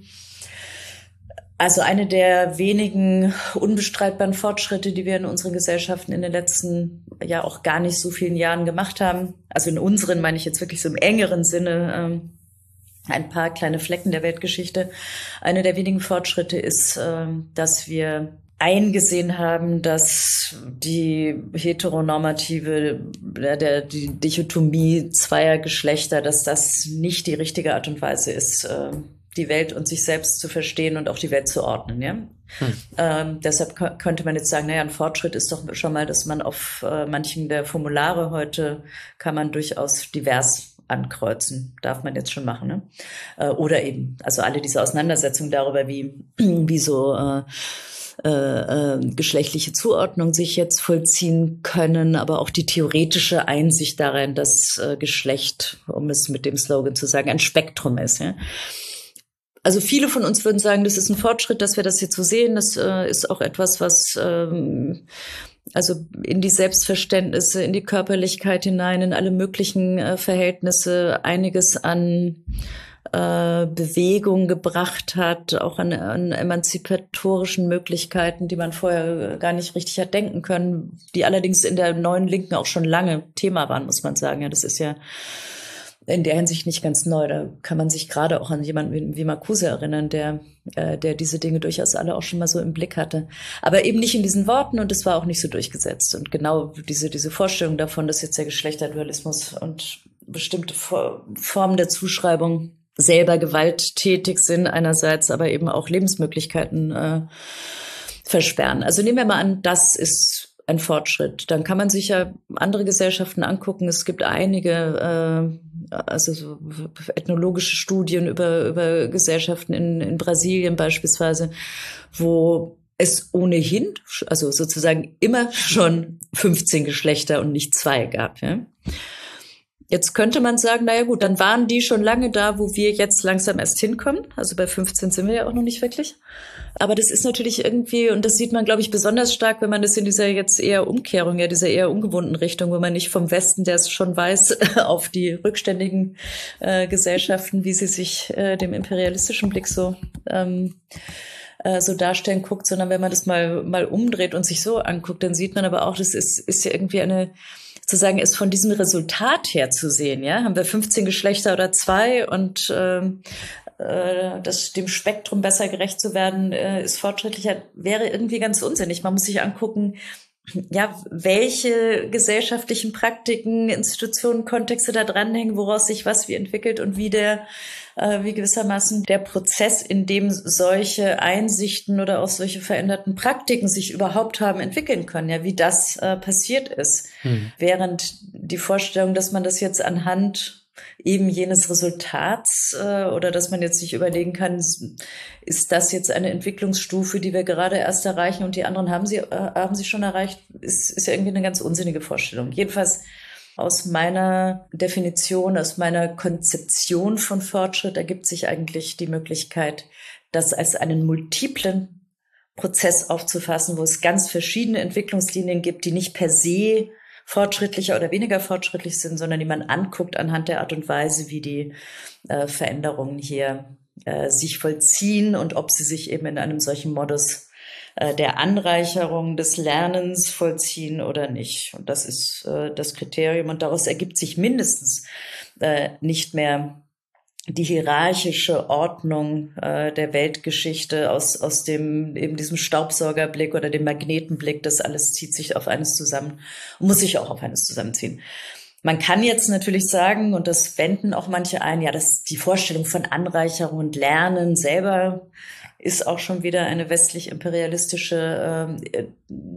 also eine der wenigen unbestreitbaren Fortschritte, die wir in unseren Gesellschaften in den letzten, ja auch gar nicht so vielen Jahren gemacht haben, also in unseren meine ich jetzt wirklich so im engeren Sinne, ähm, ein paar kleine Flecken der Weltgeschichte. Eine der wenigen Fortschritte ist, ähm, dass wir eingesehen haben, dass die heteronormative, der, die Dichotomie zweier Geschlechter, dass das nicht die richtige Art und Weise ist, äh, die Welt und sich selbst zu verstehen und auch die Welt zu ordnen. Ja? Hm. Ähm, deshalb k- könnte man jetzt sagen, naja, ein Fortschritt ist doch schon mal, dass man auf äh, manchen der Formulare heute kann man durchaus divers ankreuzen. Darf man jetzt schon machen. Ne? Äh, oder eben, also alle diese Auseinandersetzungen darüber, wie, wie so äh, Äh, äh, geschlechtliche Zuordnung sich jetzt vollziehen können, aber auch die theoretische Einsicht darin, dass äh, Geschlecht, um es mit dem Slogan zu sagen, ein Spektrum ist. Ja? Also viele von uns würden sagen, das ist ein Fortschritt, dass wir das jetzt so sehen. Das äh, ist auch etwas, was ähm, also in die Selbstverständnisse, in die Körperlichkeit hinein, in alle möglichen äh, Verhältnisse einiges an Bewegung gebracht hat, auch an, an emanzipatorischen Möglichkeiten, die man vorher gar nicht richtig hat denken können, die allerdings in der neuen Linken auch schon lange Thema waren, muss man sagen. Ja, das ist ja in der Hinsicht nicht ganz neu. Da kann man sich gerade auch an jemanden wie, wie Marcuse erinnern, der, äh, der diese Dinge durchaus alle auch schon mal so im Blick hatte. Aber eben nicht in diesen Worten und es war auch nicht so durchgesetzt. Und genau diese, diese Vorstellung davon, dass jetzt der Geschlechterdualismus und bestimmte Formen der Zuschreibung selber gewalttätig sind einerseits, aber eben auch Lebensmöglichkeiten äh, versperren. Also nehmen wir mal an, das ist ein Fortschritt. Dann kann man sich ja andere Gesellschaften angucken. Es gibt einige, äh, also so ethnologische Studien über über Gesellschaften in, in Brasilien beispielsweise, wo es ohnehin, also sozusagen immer schon fünfzehn Geschlechter und nicht zwei gab. Ja? Jetzt könnte man sagen, naja gut, dann waren die schon lange da, wo wir jetzt langsam erst hinkommen. Also bei fünfzehn sind wir ja auch noch nicht wirklich. Aber das ist natürlich irgendwie, und das sieht man, glaube ich, besonders stark, wenn man das in dieser jetzt eher Umkehrung, ja, dieser eher ungewohnten Richtung, wo man nicht vom Westen, der es schon weiß, auf die rückständigen äh, Gesellschaften, wie sie sich äh, dem imperialistischen Blick so ähm, äh, so darstellen guckt, sondern wenn man das mal mal umdreht und sich so anguckt, dann sieht man aber auch, das ist ist ja irgendwie eine sozusagen ist von diesem Resultat her zu sehen, ja, haben wir fünfzehn Geschlechter oder zwei und ähm, äh, das dem Spektrum besser gerecht zu werden, äh, ist fortschrittlicher, wäre irgendwie ganz unsinnig. Man muss sich angucken, ja, welche gesellschaftlichen Praktiken, Institutionen, Kontexte da dranhängen, woraus sich was wie entwickelt und wie der, äh, wie gewissermaßen der Prozess, in dem solche Einsichten oder auch solche veränderten Praktiken sich überhaupt haben entwickeln können, ja, wie das äh, passiert ist. Hm. Während die Vorstellung, dass man das jetzt anhand eben jenes Resultats äh, oder dass man jetzt sich überlegen kann, ist das jetzt eine Entwicklungsstufe, die wir gerade erst erreichen und die anderen haben sie äh, haben sie schon erreicht, ist, ist ja irgendwie eine ganz unsinnige Vorstellung. Jedenfalls aus meiner Definition, aus meiner Konzeption von Fortschritt ergibt sich eigentlich die Möglichkeit, das als einen multiplen Prozess aufzufassen, wo es ganz verschiedene Entwicklungslinien gibt, die nicht per se fortschrittlicher oder weniger fortschrittlich sind, sondern die man anguckt anhand der Art und Weise, wie die äh, Veränderungen hier äh, sich vollziehen und ob sie sich eben in einem solchen Modus äh, der Anreicherung des Lernens vollziehen oder nicht. Und das ist äh, das Kriterium und daraus ergibt sich mindestens äh, nicht mehr die hierarchische Ordnung äh, der Weltgeschichte aus aus dem eben diesem Staubsaugerblick oder dem Magnetenblick, das alles zieht sich auf eines zusammen und muss sich auch auf eines zusammenziehen. Man kann jetzt natürlich sagen, und das wenden auch manche ein, ja, dass die Vorstellung von Anreicherung und Lernen selber ist auch schon wieder eine westlich-imperialistische äh,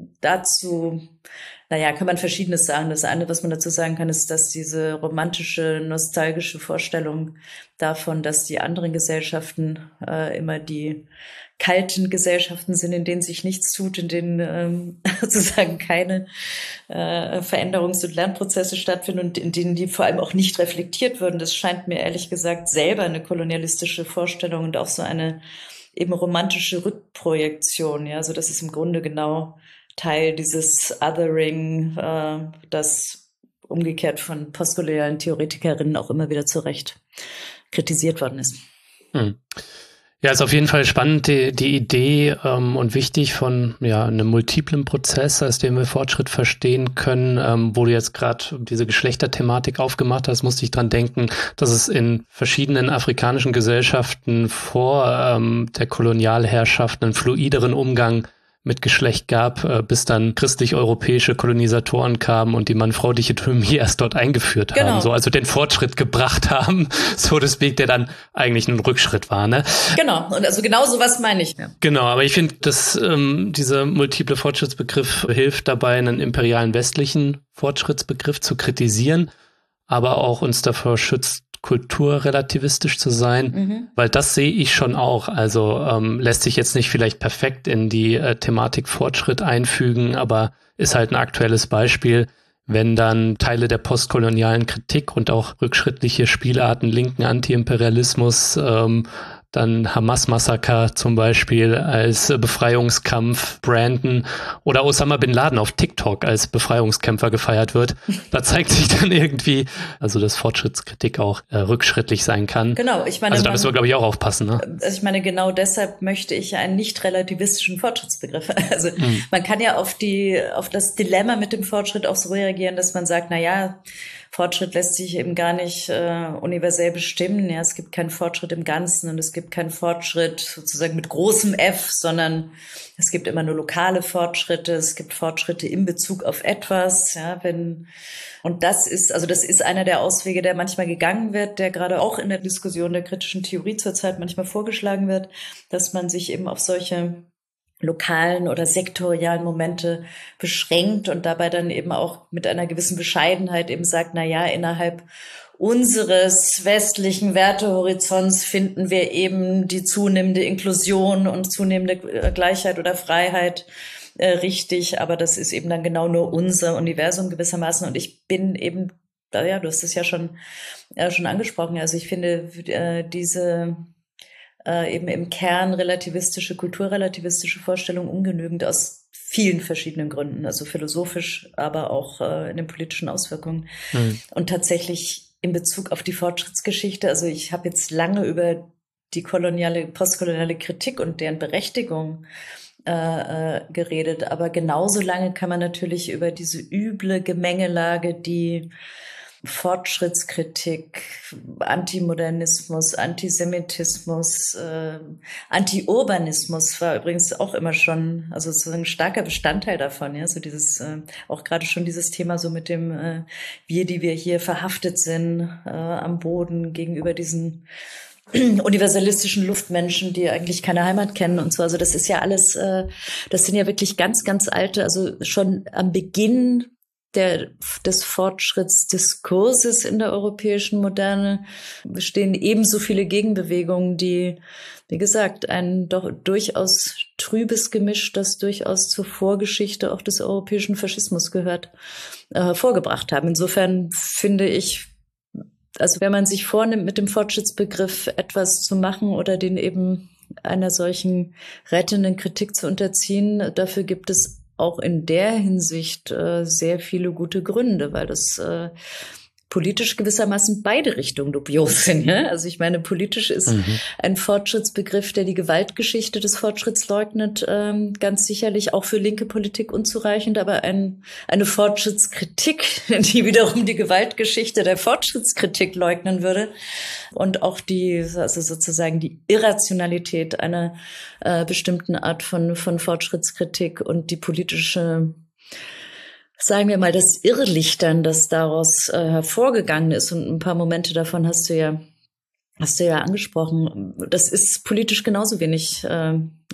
dazu. Naja, kann man Verschiedenes sagen. Das eine, was man dazu sagen kann, ist, dass diese romantische, nostalgische Vorstellung davon, dass die anderen Gesellschaften äh, immer die kalten Gesellschaften sind, in denen sich nichts tut, in denen ähm, sozusagen keine äh, Veränderungs- und Lernprozesse stattfinden und in denen die vor allem auch nicht reflektiert würden. Das scheint mir ehrlich gesagt selber eine kolonialistische Vorstellung und auch so eine eben romantische Rückprojektion. Ja, also das ist im Grunde genau Teil dieses Othering, äh, das umgekehrt von postkolonialen Theoretikerinnen auch immer wieder zu Recht kritisiert worden ist. Hm. Ja, ist auf jeden Fall spannend, die, die Idee ähm, und wichtig von ja einem multiplen Prozess, aus dem wir Fortschritt verstehen können. Ähm, wo du jetzt gerade diese Geschlechterthematik aufgemacht hast, musste ich dran denken, dass es in verschiedenen afrikanischen Gesellschaften vor ähm, der Kolonialherrschaft einen fluideren Umgang mit Geschlecht gab, äh, bis dann christlich-europäische Kolonisatoren kamen und die Mann-Frau-Dichotomie erst dort eingeführt haben, Genau. so also den Fortschritt gebracht haben, so das Weg, der dann eigentlich ein Rückschritt war, ne? Genau, und also genau sowas meine ich. Ja. Genau, aber ich finde, dass ähm, dieser multiple Fortschrittsbegriff hilft dabei, einen imperialen westlichen Fortschrittsbegriff zu kritisieren, aber auch uns davor schützt, kulturrelativistisch zu sein, mhm. weil das sehe ich schon auch. Also ähm, lässt sich jetzt nicht vielleicht perfekt in die äh, Thematik Fortschritt einfügen, aber ist halt ein aktuelles Beispiel, wenn dann Teile der postkolonialen Kritik und auch rückschrittliche Spielarten linken Antiimperialismus ähm, dann Hamas-Massaker zum Beispiel als Befreiungskampf branden oder Osama Bin Laden auf TikTok als Befreiungskämpfer gefeiert wird. Da zeigt sich dann irgendwie, also dass Fortschrittskritik auch äh, rückschrittlich sein kann. Genau, ich meine, also da man, müssen wir, glaube ich, auch aufpassen. Ne? Also ich meine, genau deshalb möchte ich einen nicht relativistischen Fortschrittsbegriff. Also hm. man kann ja auf die, auf das Dilemma mit dem Fortschritt auch so reagieren, dass man sagt, na ja, Fortschritt lässt sich eben gar nicht äh, universell bestimmen. Ja, es gibt keinen Fortschritt im Ganzen und es gibt keinen Fortschritt sozusagen mit großem F, sondern es gibt immer nur lokale Fortschritte. Es gibt Fortschritte in Bezug auf etwas. Ja, wenn und das ist also das ist einer der Auswege, der manchmal gegangen wird, der gerade auch in der Diskussion der kritischen Theorie zurzeit manchmal vorgeschlagen wird, dass man sich eben auf solche lokalen oder sektorialen Momente beschränkt und dabei dann eben auch mit einer gewissen Bescheidenheit eben sagt, na ja, innerhalb unseres westlichen Wertehorizonts finden wir eben die zunehmende Inklusion und zunehmende Gleichheit oder Freiheit äh, richtig, aber das ist eben dann genau nur unser Universum gewissermaßen und ich bin eben, ja, du hast es ja schon, äh, schon angesprochen, also ich finde äh, diese Äh, eben im Kern relativistische, kulturrelativistische Vorstellung ungenügend aus vielen verschiedenen Gründen, also philosophisch, aber auch äh, in den politischen Auswirkungen. Mhm. Und tatsächlich in Bezug auf die Fortschrittsgeschichte, also ich habe jetzt lange über die koloniale, postkoloniale Kritik und deren Berechtigung äh, geredet, aber genauso lange kann man natürlich über diese üble Gemengelage, die Fortschrittskritik, Antimodernismus, Antisemitismus, äh, Anti-Urbanismus war übrigens auch immer schon, also sozusagen ein starker Bestandteil davon, ja, so dieses, äh, auch gerade schon dieses Thema so mit dem äh, wir, die wir hier verhaftet sind äh, am Boden gegenüber diesen universalistischen Luftmenschen, die eigentlich keine Heimat kennen und so. Also das ist ja alles, äh, das sind ja wirklich ganz, ganz alte, also schon am Beginn Der, des Fortschrittsdiskurses in der europäischen Moderne bestehen ebenso viele Gegenbewegungen, die, wie gesagt, ein doch durchaus trübes Gemisch, das durchaus zur Vorgeschichte auch des europäischen Faschismus gehört, äh, hervorgebracht haben. Insofern finde ich, also wenn man sich vornimmt, mit dem Fortschrittsbegriff etwas zu machen oder den eben einer solchen rettenden Kritik zu unterziehen, dafür gibt es auch in der Hinsicht äh, sehr viele gute Gründe, weil das äh, politisch gewissermaßen beide Richtungen dubios sind. Ja? Also ich meine, politisch ist mhm. ein Fortschrittsbegriff, der die Gewaltgeschichte des Fortschritts leugnet, ähm, ganz sicherlich auch für linke Politik unzureichend, aber ein, eine Fortschrittskritik, die wiederum die Gewaltgeschichte der Fortschrittskritik leugnen würde und auch die, also sozusagen die Irrationalität einer äh, bestimmten Art von, von Fortschrittskritik und die politische, sagen wir mal, das Irrlichtern, das daraus äh, hervorgegangen ist, und ein paar Momente davon hast du ja, hast du ja angesprochen, das ist politisch genauso wenig äh,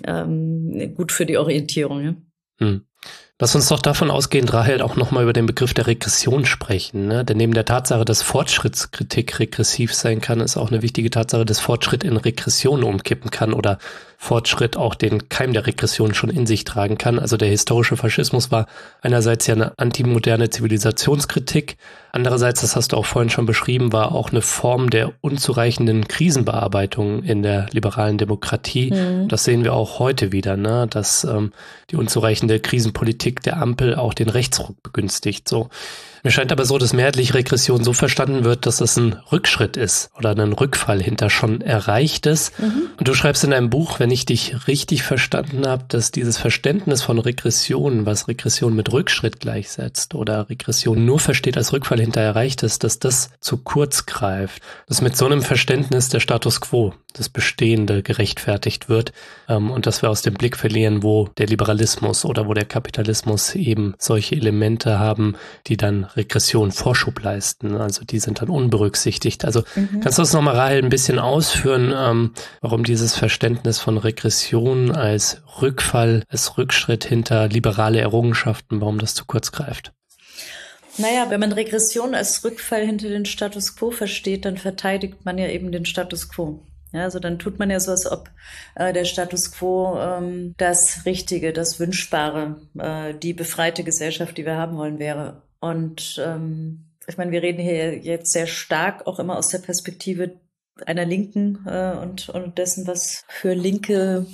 ähm, gut für die Orientierung. Ja? Hm. Lass uns doch davon ausgehend, Rahel, auch nochmal über den Begriff der Regression sprechen. Ne? Denn neben der Tatsache, dass Fortschrittskritik regressiv sein kann, ist auch eine wichtige Tatsache, dass Fortschritt in Regression umkippen kann oder Fortschritt auch den Keim der Regression schon in sich tragen kann. Also der historische Faschismus war einerseits ja eine antimoderne Zivilisationskritik, andererseits, das hast du auch vorhin schon beschrieben, war auch eine Form der unzureichenden Krisenbearbeitung in der liberalen Demokratie. Mhm. Das sehen wir auch heute wieder, ne? Dass ähm, die unzureichende Krisenpolitik der Ampel auch den Rechtsruck begünstigt. So. Mir scheint aber so, dass mehrheitlich Regression so verstanden wird, dass das ein Rückschritt ist oder ein Rückfall hinter schon Erreichtes. Mhm. Und du schreibst in deinem Buch, wenn ich dich richtig verstanden habe, dass dieses Verständnis von Regression, was Regression mit Rückschritt gleichsetzt oder Regression nur versteht als Rückfall hinter Erreichtes, dass das zu kurz greift. Dass mit so einem Verständnis der Status quo, das Bestehende, gerechtfertigt wird ähm, und dass wir aus dem Blick verlieren, wo der Liberalismus oder wo der Kapitalismus eben solche Elemente haben, die dann Regression Vorschub leisten. Also die sind dann unberücksichtigt. Also mhm. kannst du das nochmal, Rahel, ein bisschen ausführen, ähm, warum dieses Verständnis von Regression als Rückfall, als Rückschritt hinter liberale Errungenschaften, warum das zu kurz greift? Naja, wenn man Regression als Rückfall hinter den Status quo versteht, dann verteidigt man ja eben den Status quo. Ja, also dann tut man ja so, als ob äh, der Status quo ähm, das Richtige, das Wünschbare, äh, die befreite Gesellschaft, die wir haben wollen, wäre. Und ähm, ich meine, wir reden hier jetzt sehr stark auch immer aus der Perspektive einer Linken äh, und, und dessen, was für linke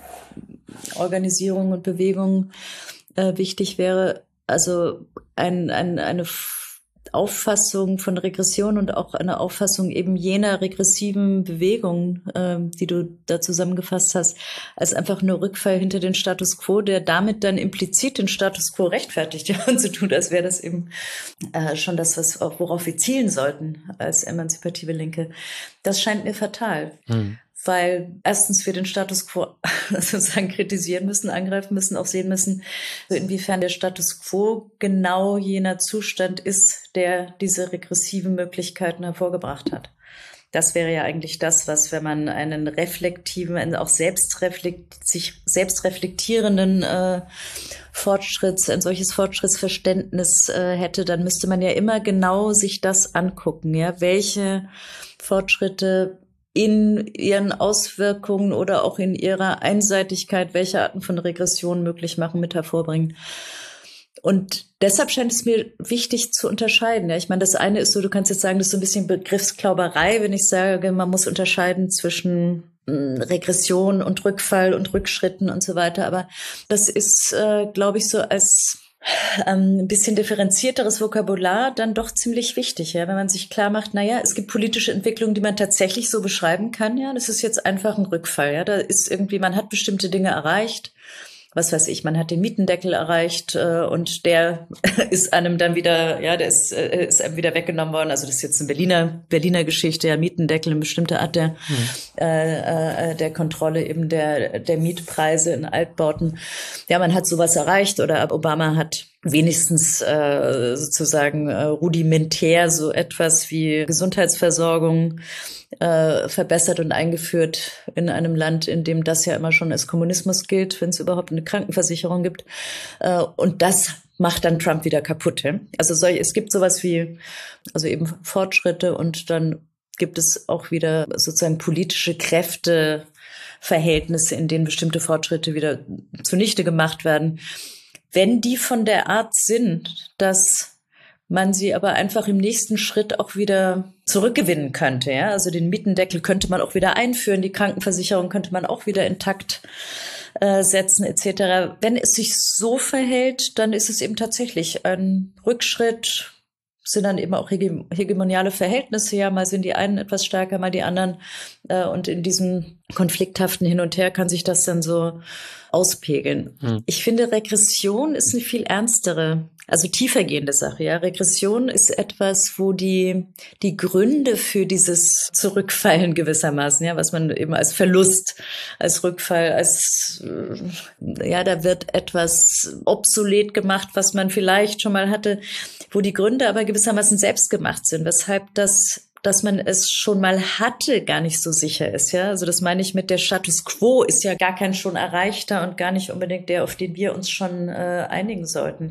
Organisierungen und Bewegungen äh, wichtig wäre. Also ein, ein, eine Auffassung von Regression und auch eine Auffassung eben jener regressiven Bewegungen, äh, die du da zusammengefasst hast, als einfach nur Rückfall hinter den Status quo, der damit dann implizit den Status quo rechtfertigt, ja, und so tut, als wäre das eben äh, schon das, was, worauf wir zielen sollten als emanzipative Linke. Das scheint mir fatal. Mhm. Weil erstens wir den Status quo sozusagen kritisieren müssen, angreifen müssen, auch sehen müssen, inwiefern der Status quo genau jener Zustand ist, der diese regressiven Möglichkeiten hervorgebracht hat. Das wäre ja eigentlich das, was, wenn man einen reflektiven, auch selbstreflekt, sich selbstreflektierenden äh, Fortschritts, ein solches Fortschrittsverständnis äh, hätte, dann müsste man ja immer genau sich das angucken, ja, welche Fortschritte in ihren Auswirkungen oder auch in ihrer Einseitigkeit, welche Arten von Regression möglich machen, mit hervorbringen. Und deshalb scheint es mir wichtig zu unterscheiden. Ja, ich meine, das eine ist so, du kannst jetzt sagen, das ist so ein bisschen Begriffsklauberei, wenn ich sage, man muss unterscheiden zwischen Regression und Rückfall und Rückschritten und so weiter. Aber das ist, äh, glaube ich, so als ähm, ein bisschen differenzierteres Vokabular dann doch ziemlich wichtig, ja, wenn man sich klar macht, na ja, es gibt politische Entwicklungen, die man tatsächlich so beschreiben kann, ja, das ist jetzt einfach ein Rückfall, ja, da ist irgendwie, man hat bestimmte Dinge erreicht, was weiß ich, man hat den Mietendeckel erreicht äh, und der ist einem dann wieder, ja, der ist, äh, ist einem wieder weggenommen worden. Also das ist jetzt eine Berliner Berliner Geschichte, ja, Mietendeckel, eine bestimmte Art der mhm. äh, äh, der Kontrolle eben der der Mietpreise in Altbauten. Ja, man hat sowas erreicht oder Obama hat wenigstens äh, sozusagen äh, rudimentär so etwas wie Gesundheitsversorgung äh, verbessert und eingeführt in einem Land, in dem das ja immer schon als Kommunismus gilt, wenn es überhaupt eine Krankenversicherung gibt. Äh, und das macht dann Trump wieder kaputt. Ja? Also soll, es gibt sowas wie, also eben Fortschritte und dann gibt es auch wieder sozusagen politische Kräfteverhältnisse, in denen bestimmte Fortschritte wieder zunichte gemacht werden. Wenn die von der Art sind, dass man sie aber einfach im nächsten Schritt auch wieder zurückgewinnen könnte, ja, also den Mietendeckel könnte man auch wieder einführen, die Krankenversicherung könnte man auch wieder intakt äh, setzen, et cetera. Wenn es sich so verhält, dann ist es eben tatsächlich ein Rückschritt, sind dann eben auch hege- hegemoniale Verhältnisse. Ja, mal sind die einen etwas stärker, mal die anderen. Äh, und in diesem konflikthaften Hin und Her kann sich das dann so auspegeln. Hm. Ich finde, Regression ist eine viel ernstere, also tiefergehende Sache. Ja, Regression ist etwas, wo die die Gründe für dieses Zurückfallen gewissermaßen, ja, was man eben als Verlust, als Rückfall, als ja, da wird etwas obsolet gemacht, was man vielleicht schon mal hatte, wo die Gründe aber gewissermaßen selbst gemacht sind, weshalb das dass man es schon mal hatte, gar nicht so sicher ist, ja. Also das meine ich mit der Status Quo ist ja gar kein schon erreichter und gar nicht unbedingt der, auf den wir uns schon äh, einigen sollten.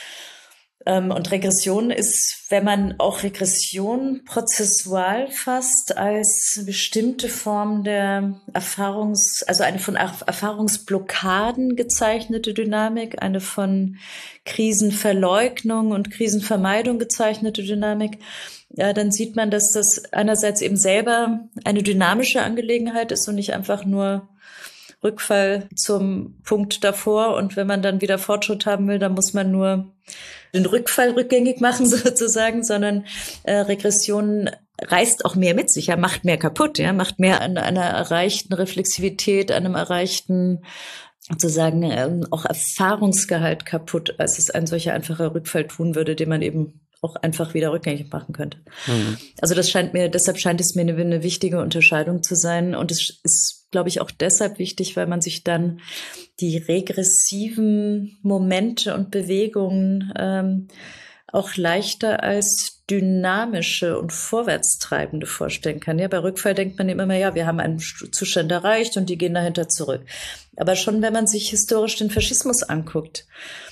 Ähm, und Regression ist, wenn man auch Regression prozessual fasst, als bestimmte Form der Erfahrungs-, also eine von Erfahrungsblockaden gezeichnete Dynamik, eine von Krisenverleugnung und Krisenvermeidung gezeichnete Dynamik, ja, dann sieht man, dass das einerseits eben selber eine dynamische Angelegenheit ist und nicht einfach nur Rückfall zum Punkt davor. Und wenn man dann wieder Fortschritt haben will, dann muss man nur den Rückfall rückgängig machen sozusagen, sondern äh, Regression reißt auch mehr mit sich, ja, macht mehr kaputt, ja, macht mehr an einer erreichten Reflexivität, einem erreichten sozusagen ähm, auch Erfahrungsgehalt kaputt, als es ein solcher einfacher Rückfall tun würde, den man eben auch einfach wieder rückgängig machen könnte. Mhm. Also das scheint mir, deshalb scheint es mir eine, eine wichtige Unterscheidung zu sein. Und es ist, glaube ich, auch deshalb wichtig, weil man sich dann die regressiven Momente und Bewegungen ähm, auch leichter als dynamische und vorwärtstreibende vorstellen kann. Ja, bei Rückfall denkt man immer, ja, wir haben einen Zustand erreicht und die gehen dahinter zurück. Aber schon, wenn man sich historisch den Faschismus anguckt,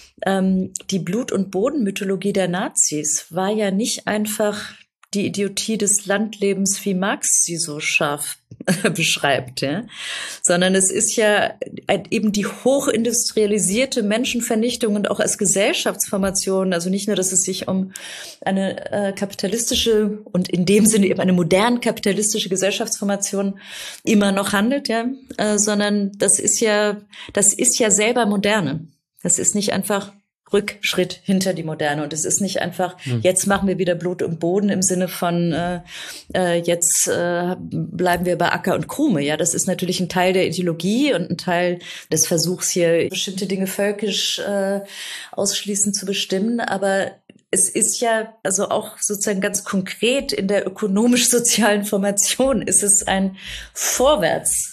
ähm, die Blut- und Bodenmythologie der Nazis war ja nicht einfach die Idiotie des Landlebens, wie Marx sie so scharf beschreibt, ja, sondern es ist ja eben die hochindustrialisierte Menschenvernichtung und auch als Gesellschaftsformation, also nicht nur, dass es sich um eine äh, kapitalistische und in dem Sinne eben eine modern kapitalistische Gesellschaftsformation immer noch handelt, ja, äh, sondern das ist ja, das ist ja selber Moderne. Das ist nicht einfach Rückschritt hinter die Moderne. Und es ist nicht einfach, hm. jetzt machen wir wieder Blut und Boden im Sinne von, äh, äh, jetzt äh, bleiben wir bei Acker und Krume. Ja, das ist natürlich ein Teil der Ideologie und ein Teil des Versuchs, hier bestimmte Dinge völkisch äh, ausschließend zu bestimmen. Aber es ist ja also auch sozusagen ganz konkret in der ökonomisch-sozialen Formation ist es ein Vorwärts.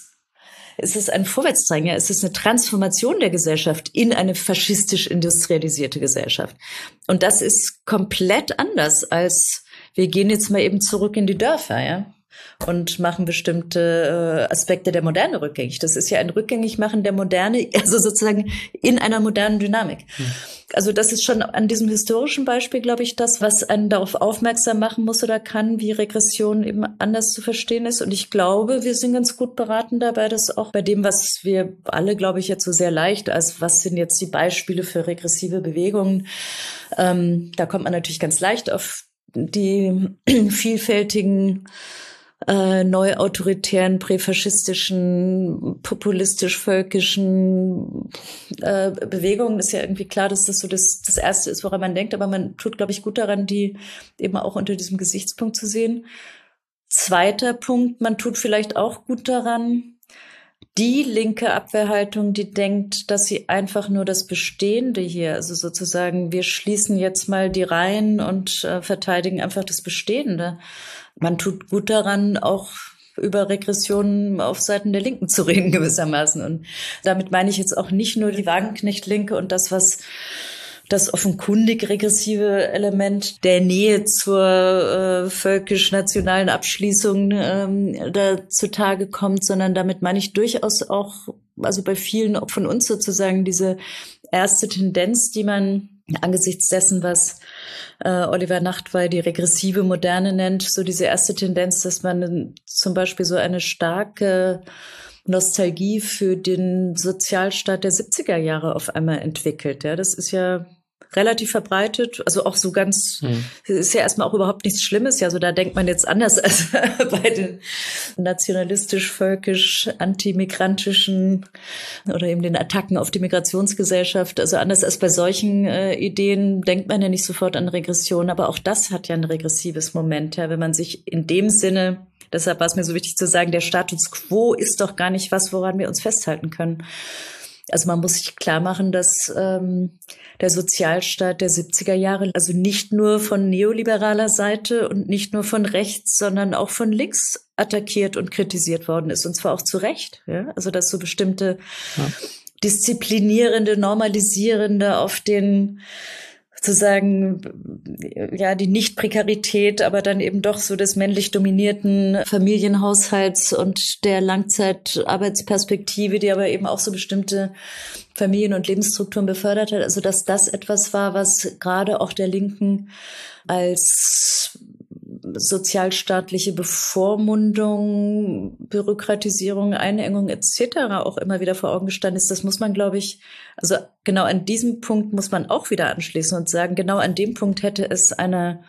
Es ist ein Vorwärtsdrang, ja, es ist eine Transformation der Gesellschaft in eine faschistisch industrialisierte Gesellschaft. Und das ist komplett anders als wir gehen jetzt mal eben zurück in die Dörfer, ja, und machen bestimmte äh, Aspekte der Moderne rückgängig. Das ist ja ein Rückgängigmachen der Moderne, also sozusagen in einer modernen Dynamik. Hm. Also das ist schon an diesem historischen Beispiel, glaube ich, das, was einen darauf aufmerksam machen muss oder kann, wie Regression eben anders zu verstehen ist. Und ich glaube, wir sind ganz gut beraten dabei, dass auch bei dem, was wir alle, glaube ich, jetzt so sehr leicht als was sind jetzt die Beispiele für regressive Bewegungen, ähm, da kommt man natürlich ganz leicht auf die vielfältigen Äh, neuautoritären, präfaschistischen, populistisch-völkischen äh, Bewegungen. Ist ja irgendwie klar, dass das so das, das Erste ist, woran man denkt. Aber man tut, glaube ich, gut daran, die eben auch unter diesem Gesichtspunkt zu sehen. Zweiter Punkt, man tut vielleicht auch gut daran, die linke Abwehrhaltung, die denkt, dass sie einfach nur das Bestehende hier, also sozusagen, wir schließen jetzt mal die Reihen und äh, verteidigen einfach das Bestehende. Man tut gut daran, auch über Regressionen auf Seiten der Linken zu reden gewissermaßen. Und damit meine ich jetzt auch nicht nur die Wagenknecht-Linke und das, was das offenkundig regressive Element der Nähe zur äh, völkisch-nationalen Abschließung ähm, da zutage kommt, sondern damit meine ich durchaus auch, also bei vielen auch von uns sozusagen diese erste Tendenz, die man angesichts dessen, was äh, Oliver Nachtwey die regressive Moderne nennt, so diese erste Tendenz, dass man zum Beispiel so eine starke Nostalgie für den Sozialstaat der siebziger Jahre auf einmal entwickelt. Ja, das ist ja relativ verbreitet, also auch so ganz, hm. ist ja erstmal auch überhaupt nichts Schlimmes, ja, so da denkt man jetzt anders als bei den nationalistisch, völkisch, antimigrantischen oder eben den Attacken auf die Migrationsgesellschaft, also anders als bei solchen äh, Ideen denkt man ja nicht sofort an Regression, aber auch das hat ja ein regressives Moment, ja, wenn man sich in dem Sinne, deshalb war es mir so wichtig zu sagen, der Status quo ist doch gar nicht was, woran wir uns festhalten können. Also man muss sich klar machen, dass ähm, der Sozialstaat der siebziger Jahre also nicht nur von neoliberaler Seite und nicht nur von rechts, sondern auch von links attackiert und kritisiert worden ist. Und zwar auch zu Recht. Ja? Also dass so bestimmte ja. disziplinierende, normalisierende auf den sozusagen, ja, die Nicht-Prekarität, aber dann eben doch so des männlich dominierten Familienhaushalts und der Langzeitarbeitsperspektive, die aber eben auch so bestimmte Familien- und Lebensstrukturen befördert hat. Also, dass das etwas war, was gerade auch der Linken als sozialstaatliche Bevormundung, Bürokratisierung, Einengung et cetera auch immer wieder vor Augen gestanden ist. Das muss man, glaube ich, also genau an diesem Punkt muss man auch wieder anschließen und sagen, genau an dem Punkt hätte es einer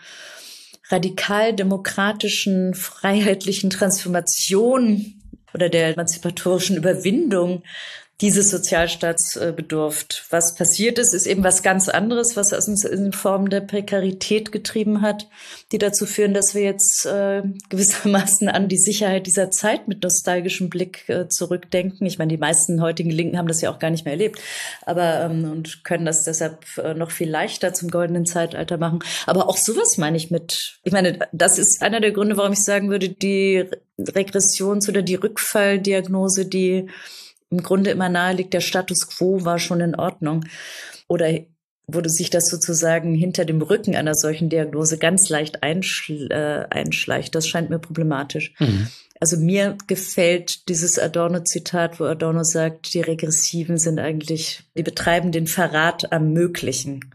radikal-demokratischen, freiheitlichen Transformation oder der emanzipatorischen Überwindung dieses Sozialstaats äh, bedurft. Was passiert ist, ist eben was ganz anderes, was uns in Form der Prekarität getrieben hat, die dazu führen, dass wir jetzt äh, gewissermaßen an die Sicherheit dieser Zeit mit nostalgischem Blick äh, zurückdenken. Ich meine, die meisten heutigen Linken haben das ja auch gar nicht mehr erlebt, aber ähm, und können das deshalb äh, noch viel leichter zum goldenen Zeitalter machen. Aber auch sowas meine ich mit, ich meine, das ist einer der Gründe, warum ich sagen würde, die Regressions- oder die Rückfalldiagnose, die im Grunde immer nahe liegt, der Status quo war schon in Ordnung. Oder wurde sich das sozusagen hinter dem Rücken einer solchen Diagnose ganz leicht einschl- äh, einschleicht. Das scheint mir problematisch. Mhm. Also mir gefällt dieses Adorno-Zitat, wo Adorno sagt, die Regressiven sind eigentlich, die betreiben den Verrat am Möglichen.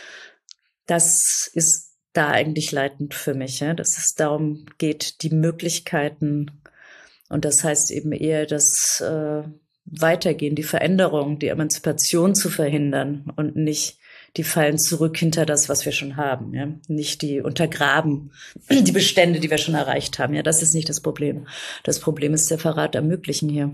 Das ist da eigentlich leitend für mich, ja? Dass es darum geht, die Möglichkeiten, und das heißt eben eher, dass äh, Weitergehen, die Veränderung, die Emanzipation zu verhindern und nicht die fallen zurück hinter das, was wir schon haben, ja, nicht die untergraben die Bestände, die wir schon erreicht haben, ja, das ist nicht das Problem. Das Problem ist der Verrat am Möglichen hier.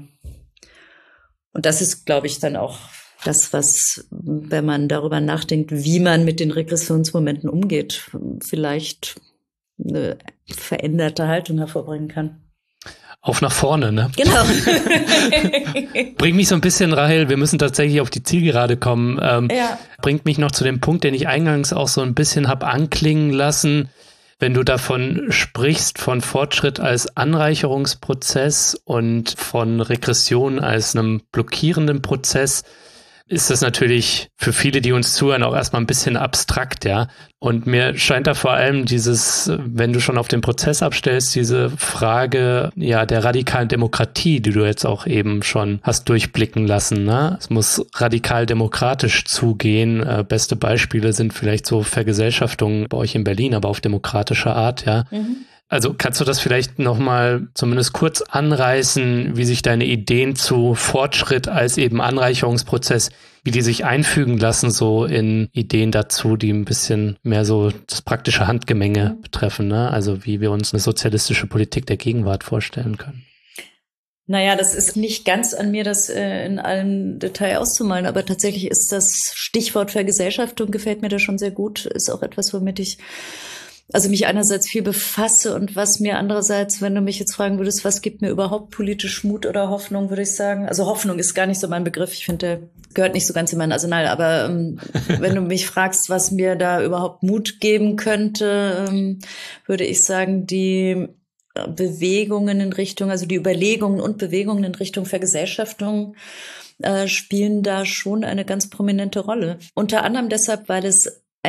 Und das ist, glaube ich, dann auch das, was, wenn man darüber nachdenkt, wie man mit den Regressionsmomenten umgeht, vielleicht eine veränderte Haltung hervorbringen kann. Auf nach vorne, ne? Genau. Bringt mich so ein bisschen, Rahel, wir müssen tatsächlich auf die Zielgerade kommen. Ähm, ja. Bringt mich noch zu dem Punkt, den ich eingangs auch so ein bisschen hab anklingen lassen. Wenn du davon sprichst, von Fortschritt als Anreicherungsprozess und von Regression als einem blockierenden Prozess, ist das natürlich für viele, die uns zuhören, auch erstmal ein bisschen abstrakt, ja. Und mir scheint da vor allem dieses, wenn du schon auf den Prozess abstellst, diese Frage, ja, der radikalen Demokratie, die du jetzt auch eben schon hast durchblicken lassen, ne? Es muss radikal demokratisch zugehen. Äh, beste Beispiele sind vielleicht so Vergesellschaftungen bei euch in Berlin, aber auf demokratische Art, ja. Mhm. Also kannst du das vielleicht nochmal zumindest kurz anreißen, wie sich deine Ideen zu Fortschritt als eben Anreicherungsprozess, wie die sich einfügen lassen, so in Ideen dazu, die ein bisschen mehr so das praktische Handgemenge betreffen, ne? Also wie wir uns eine sozialistische Politik der Gegenwart vorstellen können. Naja, das ist nicht ganz an mir, das äh, in allem Detail auszumalen, aber tatsächlich ist das Stichwort Vergesellschaftung, gefällt mir da schon sehr gut, ist auch etwas, womit ich also mich einerseits viel befasse und was mir andererseits, wenn du mich jetzt fragen würdest, was gibt mir überhaupt politisch Mut oder Hoffnung, würde ich sagen. Also Hoffnung ist gar nicht so mein Begriff. Ich finde, der gehört nicht so ganz in mein Arsenal. Aber ähm, wenn du mich fragst, was mir da überhaupt Mut geben könnte, ähm, würde ich sagen, die Bewegungen in Richtung, also die Überlegungen und Bewegungen in Richtung Vergesellschaftung äh, spielen da schon eine ganz prominente Rolle. Unter anderem deshalb, weil es ein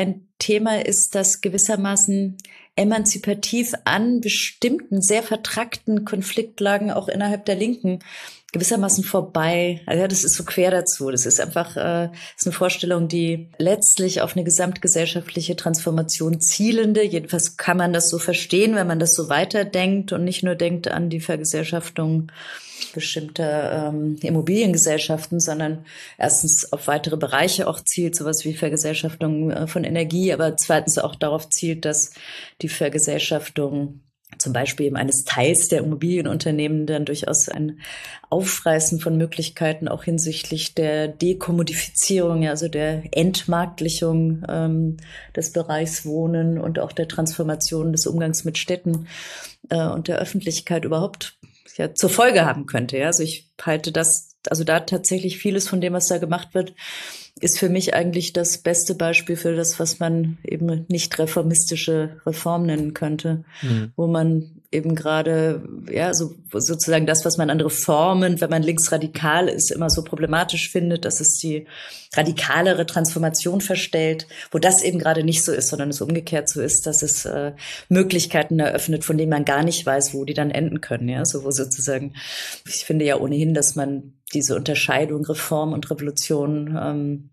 Thema ist, dass gewissermaßen emanzipativ an bestimmten, sehr vertrackten Konfliktlagen auch innerhalb der Linken gewissermaßen vorbei. Also ja, das ist so quer dazu. Das ist einfach äh, ist eine Vorstellung, die letztlich auf eine gesamtgesellschaftliche Transformation zielende, jedenfalls kann man das so verstehen, wenn man das so weiterdenkt und nicht nur denkt an die Vergesellschaftung bestimmter ähm, Immobiliengesellschaften, sondern erstens auf weitere Bereiche auch zielt, sowas wie Vergesellschaftung äh, von Energie, aber zweitens auch darauf zielt, dass die Vergesellschaftung zum Beispiel eben eines Teils der Immobilienunternehmen dann durchaus ein Aufreißen von Möglichkeiten auch hinsichtlich der Dekommodifizierung, also der Entmarktlichung ähm, des Bereichs Wohnen und auch der Transformation des Umgangs mit Städten äh, und der Öffentlichkeit überhaupt ja zur Folge haben könnte. Ja, also ich halte das, also da tatsächlich vieles von dem, was da gemacht wird, ist für mich eigentlich das beste Beispiel für das, was man eben nicht reformistische Reform nennen könnte, mhm. wo man eben gerade, ja, so sozusagen das, was man an Reformen, wenn man linksradikal ist, immer so problematisch findet, dass es die radikalere Transformation verstellt, wo das eben gerade nicht so ist, sondern es umgekehrt so ist, dass es äh, Möglichkeiten eröffnet, von denen man gar nicht weiß, wo die dann enden können, ja, so wo sozusagen, ich finde ja ohnehin, dass man diese Unterscheidung Reform und Revolution, ähm,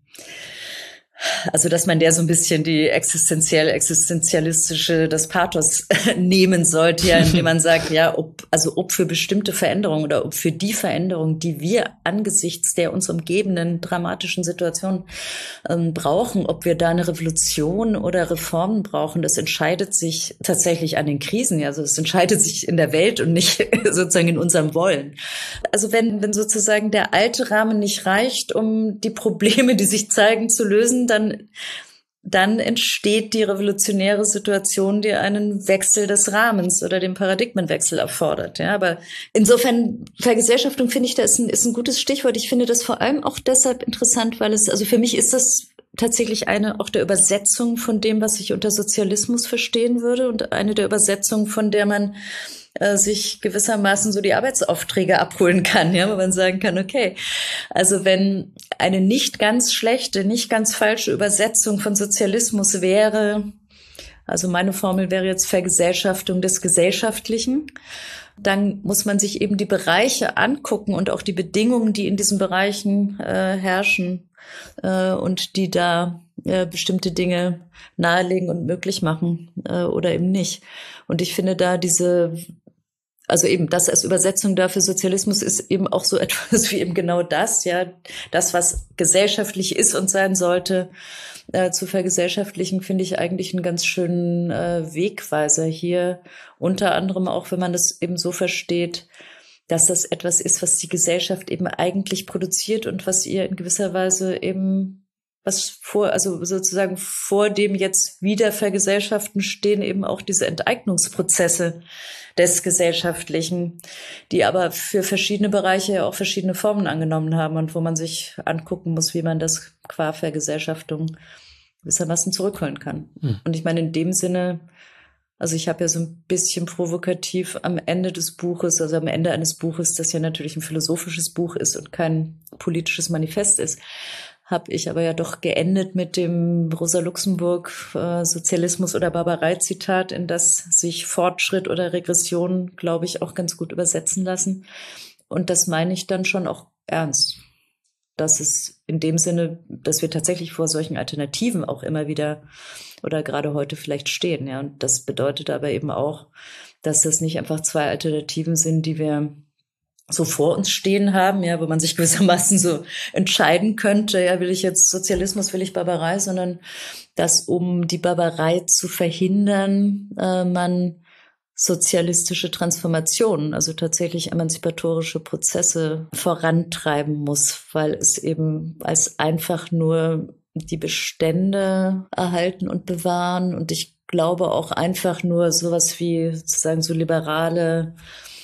also dass man der so ein bisschen die existenziell existenzialistische, das Pathos nehmen sollte, ja, indem man sagt, ja, ob also ob für bestimmte Veränderungen oder ob für die Veränderung, die wir angesichts der uns umgebenden dramatischen Situation ähm, brauchen, ob wir da eine Revolution oder Reformen brauchen, das entscheidet sich tatsächlich an den Krisen, ja, also es entscheidet sich in der Welt und nicht sozusagen in unserem Wollen. Also wenn wenn sozusagen der alte Rahmen nicht reicht, um die Probleme, die sich zeigen, zu lösen, dann, dann entsteht die revolutionäre Situation, die einen Wechsel des Rahmens oder den Paradigmenwechsel erfordert. Ja, aber insofern, Vergesellschaftung finde ich, da ist ein, ist ein gutes Stichwort. Ich finde das vor allem auch deshalb interessant, weil es, also für mich ist das tatsächlich eine auch der Übersetzung von dem, was ich unter Sozialismus verstehen würde und eine der Übersetzungen, von der man äh, sich gewissermaßen so die Arbeitsaufträge abholen kann, ja, wo man sagen kann, okay, also wenn eine nicht ganz schlechte, nicht ganz falsche Übersetzung von Sozialismus wäre, also meine Formel wäre jetzt Vergesellschaftung des Gesellschaftlichen, dann muss man sich eben die Bereiche angucken und auch die Bedingungen, die in diesen Bereichen äh, herrschen äh, und die da äh, bestimmte Dinge nahelegen und möglich machen äh, oder eben nicht. Und ich finde da diese, also eben das als Übersetzung dafür Sozialismus ist eben auch so etwas wie eben genau das, ja, das, was gesellschaftlich ist und sein sollte, äh, zu vergesellschaftlichen, finde ich eigentlich einen ganz schönen äh, Wegweiser hier. Unter anderem auch, wenn man das eben so versteht, dass das etwas ist, was die Gesellschaft eben eigentlich produziert und was ihr in gewisser Weise eben, was vor, also sozusagen vor dem jetzt wieder Vergesellschaften stehen eben auch diese Enteignungsprozesse des Gesellschaftlichen, die aber für verschiedene Bereiche ja auch verschiedene Formen angenommen haben und wo man sich angucken muss, wie man das qua Vergesellschaftung gewissermaßen zurückholen kann. Hm. Und ich meine, in dem Sinne, also ich habe ja so ein bisschen provokativ am Ende des Buches, also am Ende eines Buches, das ja natürlich ein philosophisches Buch ist und kein politisches Manifest ist, habe ich aber ja doch geendet mit dem Rosa Luxemburg äh, Sozialismus oder Barbarei Zitat, in das sich Fortschritt oder Regression, glaube ich, auch ganz gut übersetzen lassen. Und das meine ich dann schon auch ernst. Dass es in dem Sinne, dass wir tatsächlich vor solchen Alternativen auch immer wieder oder gerade heute vielleicht stehen. Ja, und das bedeutet aber eben auch, dass das nicht einfach zwei Alternativen sind, die wir so vor uns stehen haben, ja, wo man sich gewissermaßen so entscheiden könnte, ja, will ich jetzt Sozialismus, will ich Barbarei, sondern dass, um die Barbarei zu verhindern, äh, man sozialistische Transformationen, also tatsächlich emanzipatorische Prozesse vorantreiben muss, weil es eben als einfach nur die Bestände erhalten und bewahren und ich glaube auch einfach nur sowas wie sozusagen so liberale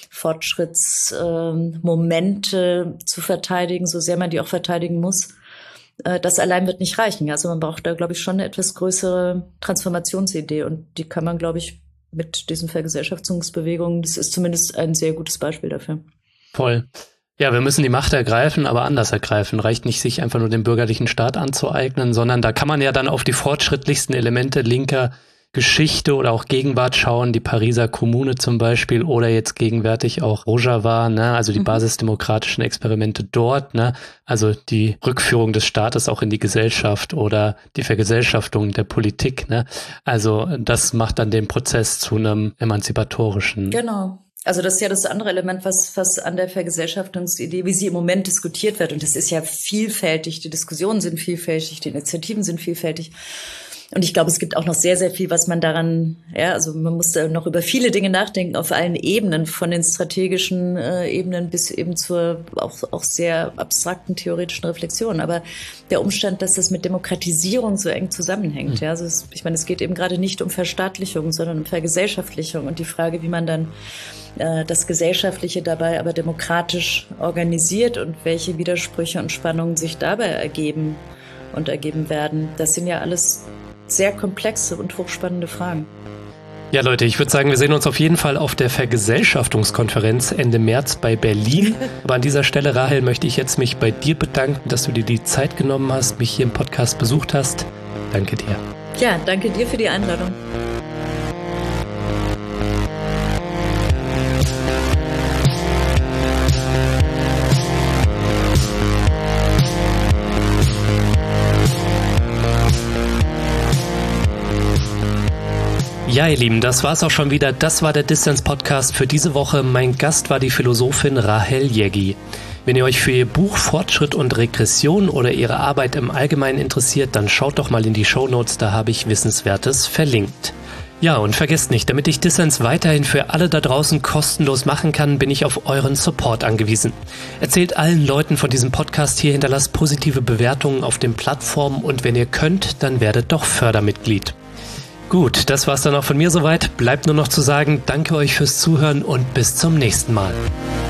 Fortschrittsmomente äh, zu verteidigen, so sehr man die auch verteidigen muss, äh, das allein wird nicht reichen. Also man braucht da, glaube ich, schon eine etwas größere Transformationsidee und die kann man, glaube ich, mit diesen Vergesellschaftungsbewegungen, das ist zumindest ein sehr gutes Beispiel dafür. Voll. Ja, wir müssen die Macht ergreifen, aber anders ergreifen. Reicht nicht, sich einfach nur den bürgerlichen Staat anzueignen, sondern da kann man ja dann auf die fortschrittlichsten Elemente linker Geschichte oder auch Gegenwart schauen, die Pariser Kommune zum Beispiel oder jetzt gegenwärtig auch Rojava, ne, also die mhm. basisdemokratischen Experimente dort, ne, also die Rückführung des Staates auch in die Gesellschaft oder die Vergesellschaftung der Politik, ne, also das macht dann den Prozess zu einem emanzipatorischen. Genau. Also das ist ja das andere Element, was, was an der Vergesellschaftungsidee, wie sie im Moment diskutiert wird. Und das ist ja vielfältig. Die Diskussionen sind vielfältig, die Initiativen sind vielfältig. Und ich glaube, es gibt auch noch sehr, sehr viel, was man daran, ja, also man muss da noch über viele Dinge nachdenken auf allen Ebenen, von den strategischen äh, Ebenen bis eben zur auch, auch sehr abstrakten theoretischen Reflexion. Aber der Umstand, dass das mit Demokratisierung so eng zusammenhängt, mhm. ja, also es, ich meine, es geht eben gerade nicht um Verstaatlichung, sondern um Vergesellschaftlichung und die Frage, wie man dann äh, das Gesellschaftliche dabei aber demokratisch organisiert und welche Widersprüche und Spannungen sich dabei ergeben und ergeben werden. Das sind ja alles sehr komplexe und hochspannende Fragen. Ja, Leute, ich würde sagen, wir sehen uns auf jeden Fall auf der Vergesellschaftungskonferenz Ende März bei Berlin. Aber an dieser Stelle, Rahel, möchte ich jetzt mich bei dir bedanken, dass du dir die Zeit genommen hast, mich hier im Podcast besucht hast. Danke dir. Ja, danke dir für die Einladung. Ja, ihr Lieben, das war's auch schon wieder. Das war der Dissens-Podcast für diese Woche. Mein Gast war die Philosophin Rahel Jeggi. Wenn ihr euch für ihr Buch Fortschritt und Regression oder ihre Arbeit im Allgemeinen interessiert, dann schaut doch mal in die Shownotes, da habe ich Wissenswertes verlinkt. Ja, und vergesst nicht, damit ich Dissens weiterhin für alle da draußen kostenlos machen kann, bin ich auf euren Support angewiesen. Erzählt allen Leuten von diesem Podcast hier, hinterlasst positive Bewertungen auf den Plattformen und wenn ihr könnt, dann werdet doch Fördermitglied. Gut, das war's dann auch von mir soweit. Bleibt nur noch zu sagen, danke euch fürs Zuhören und bis zum nächsten Mal.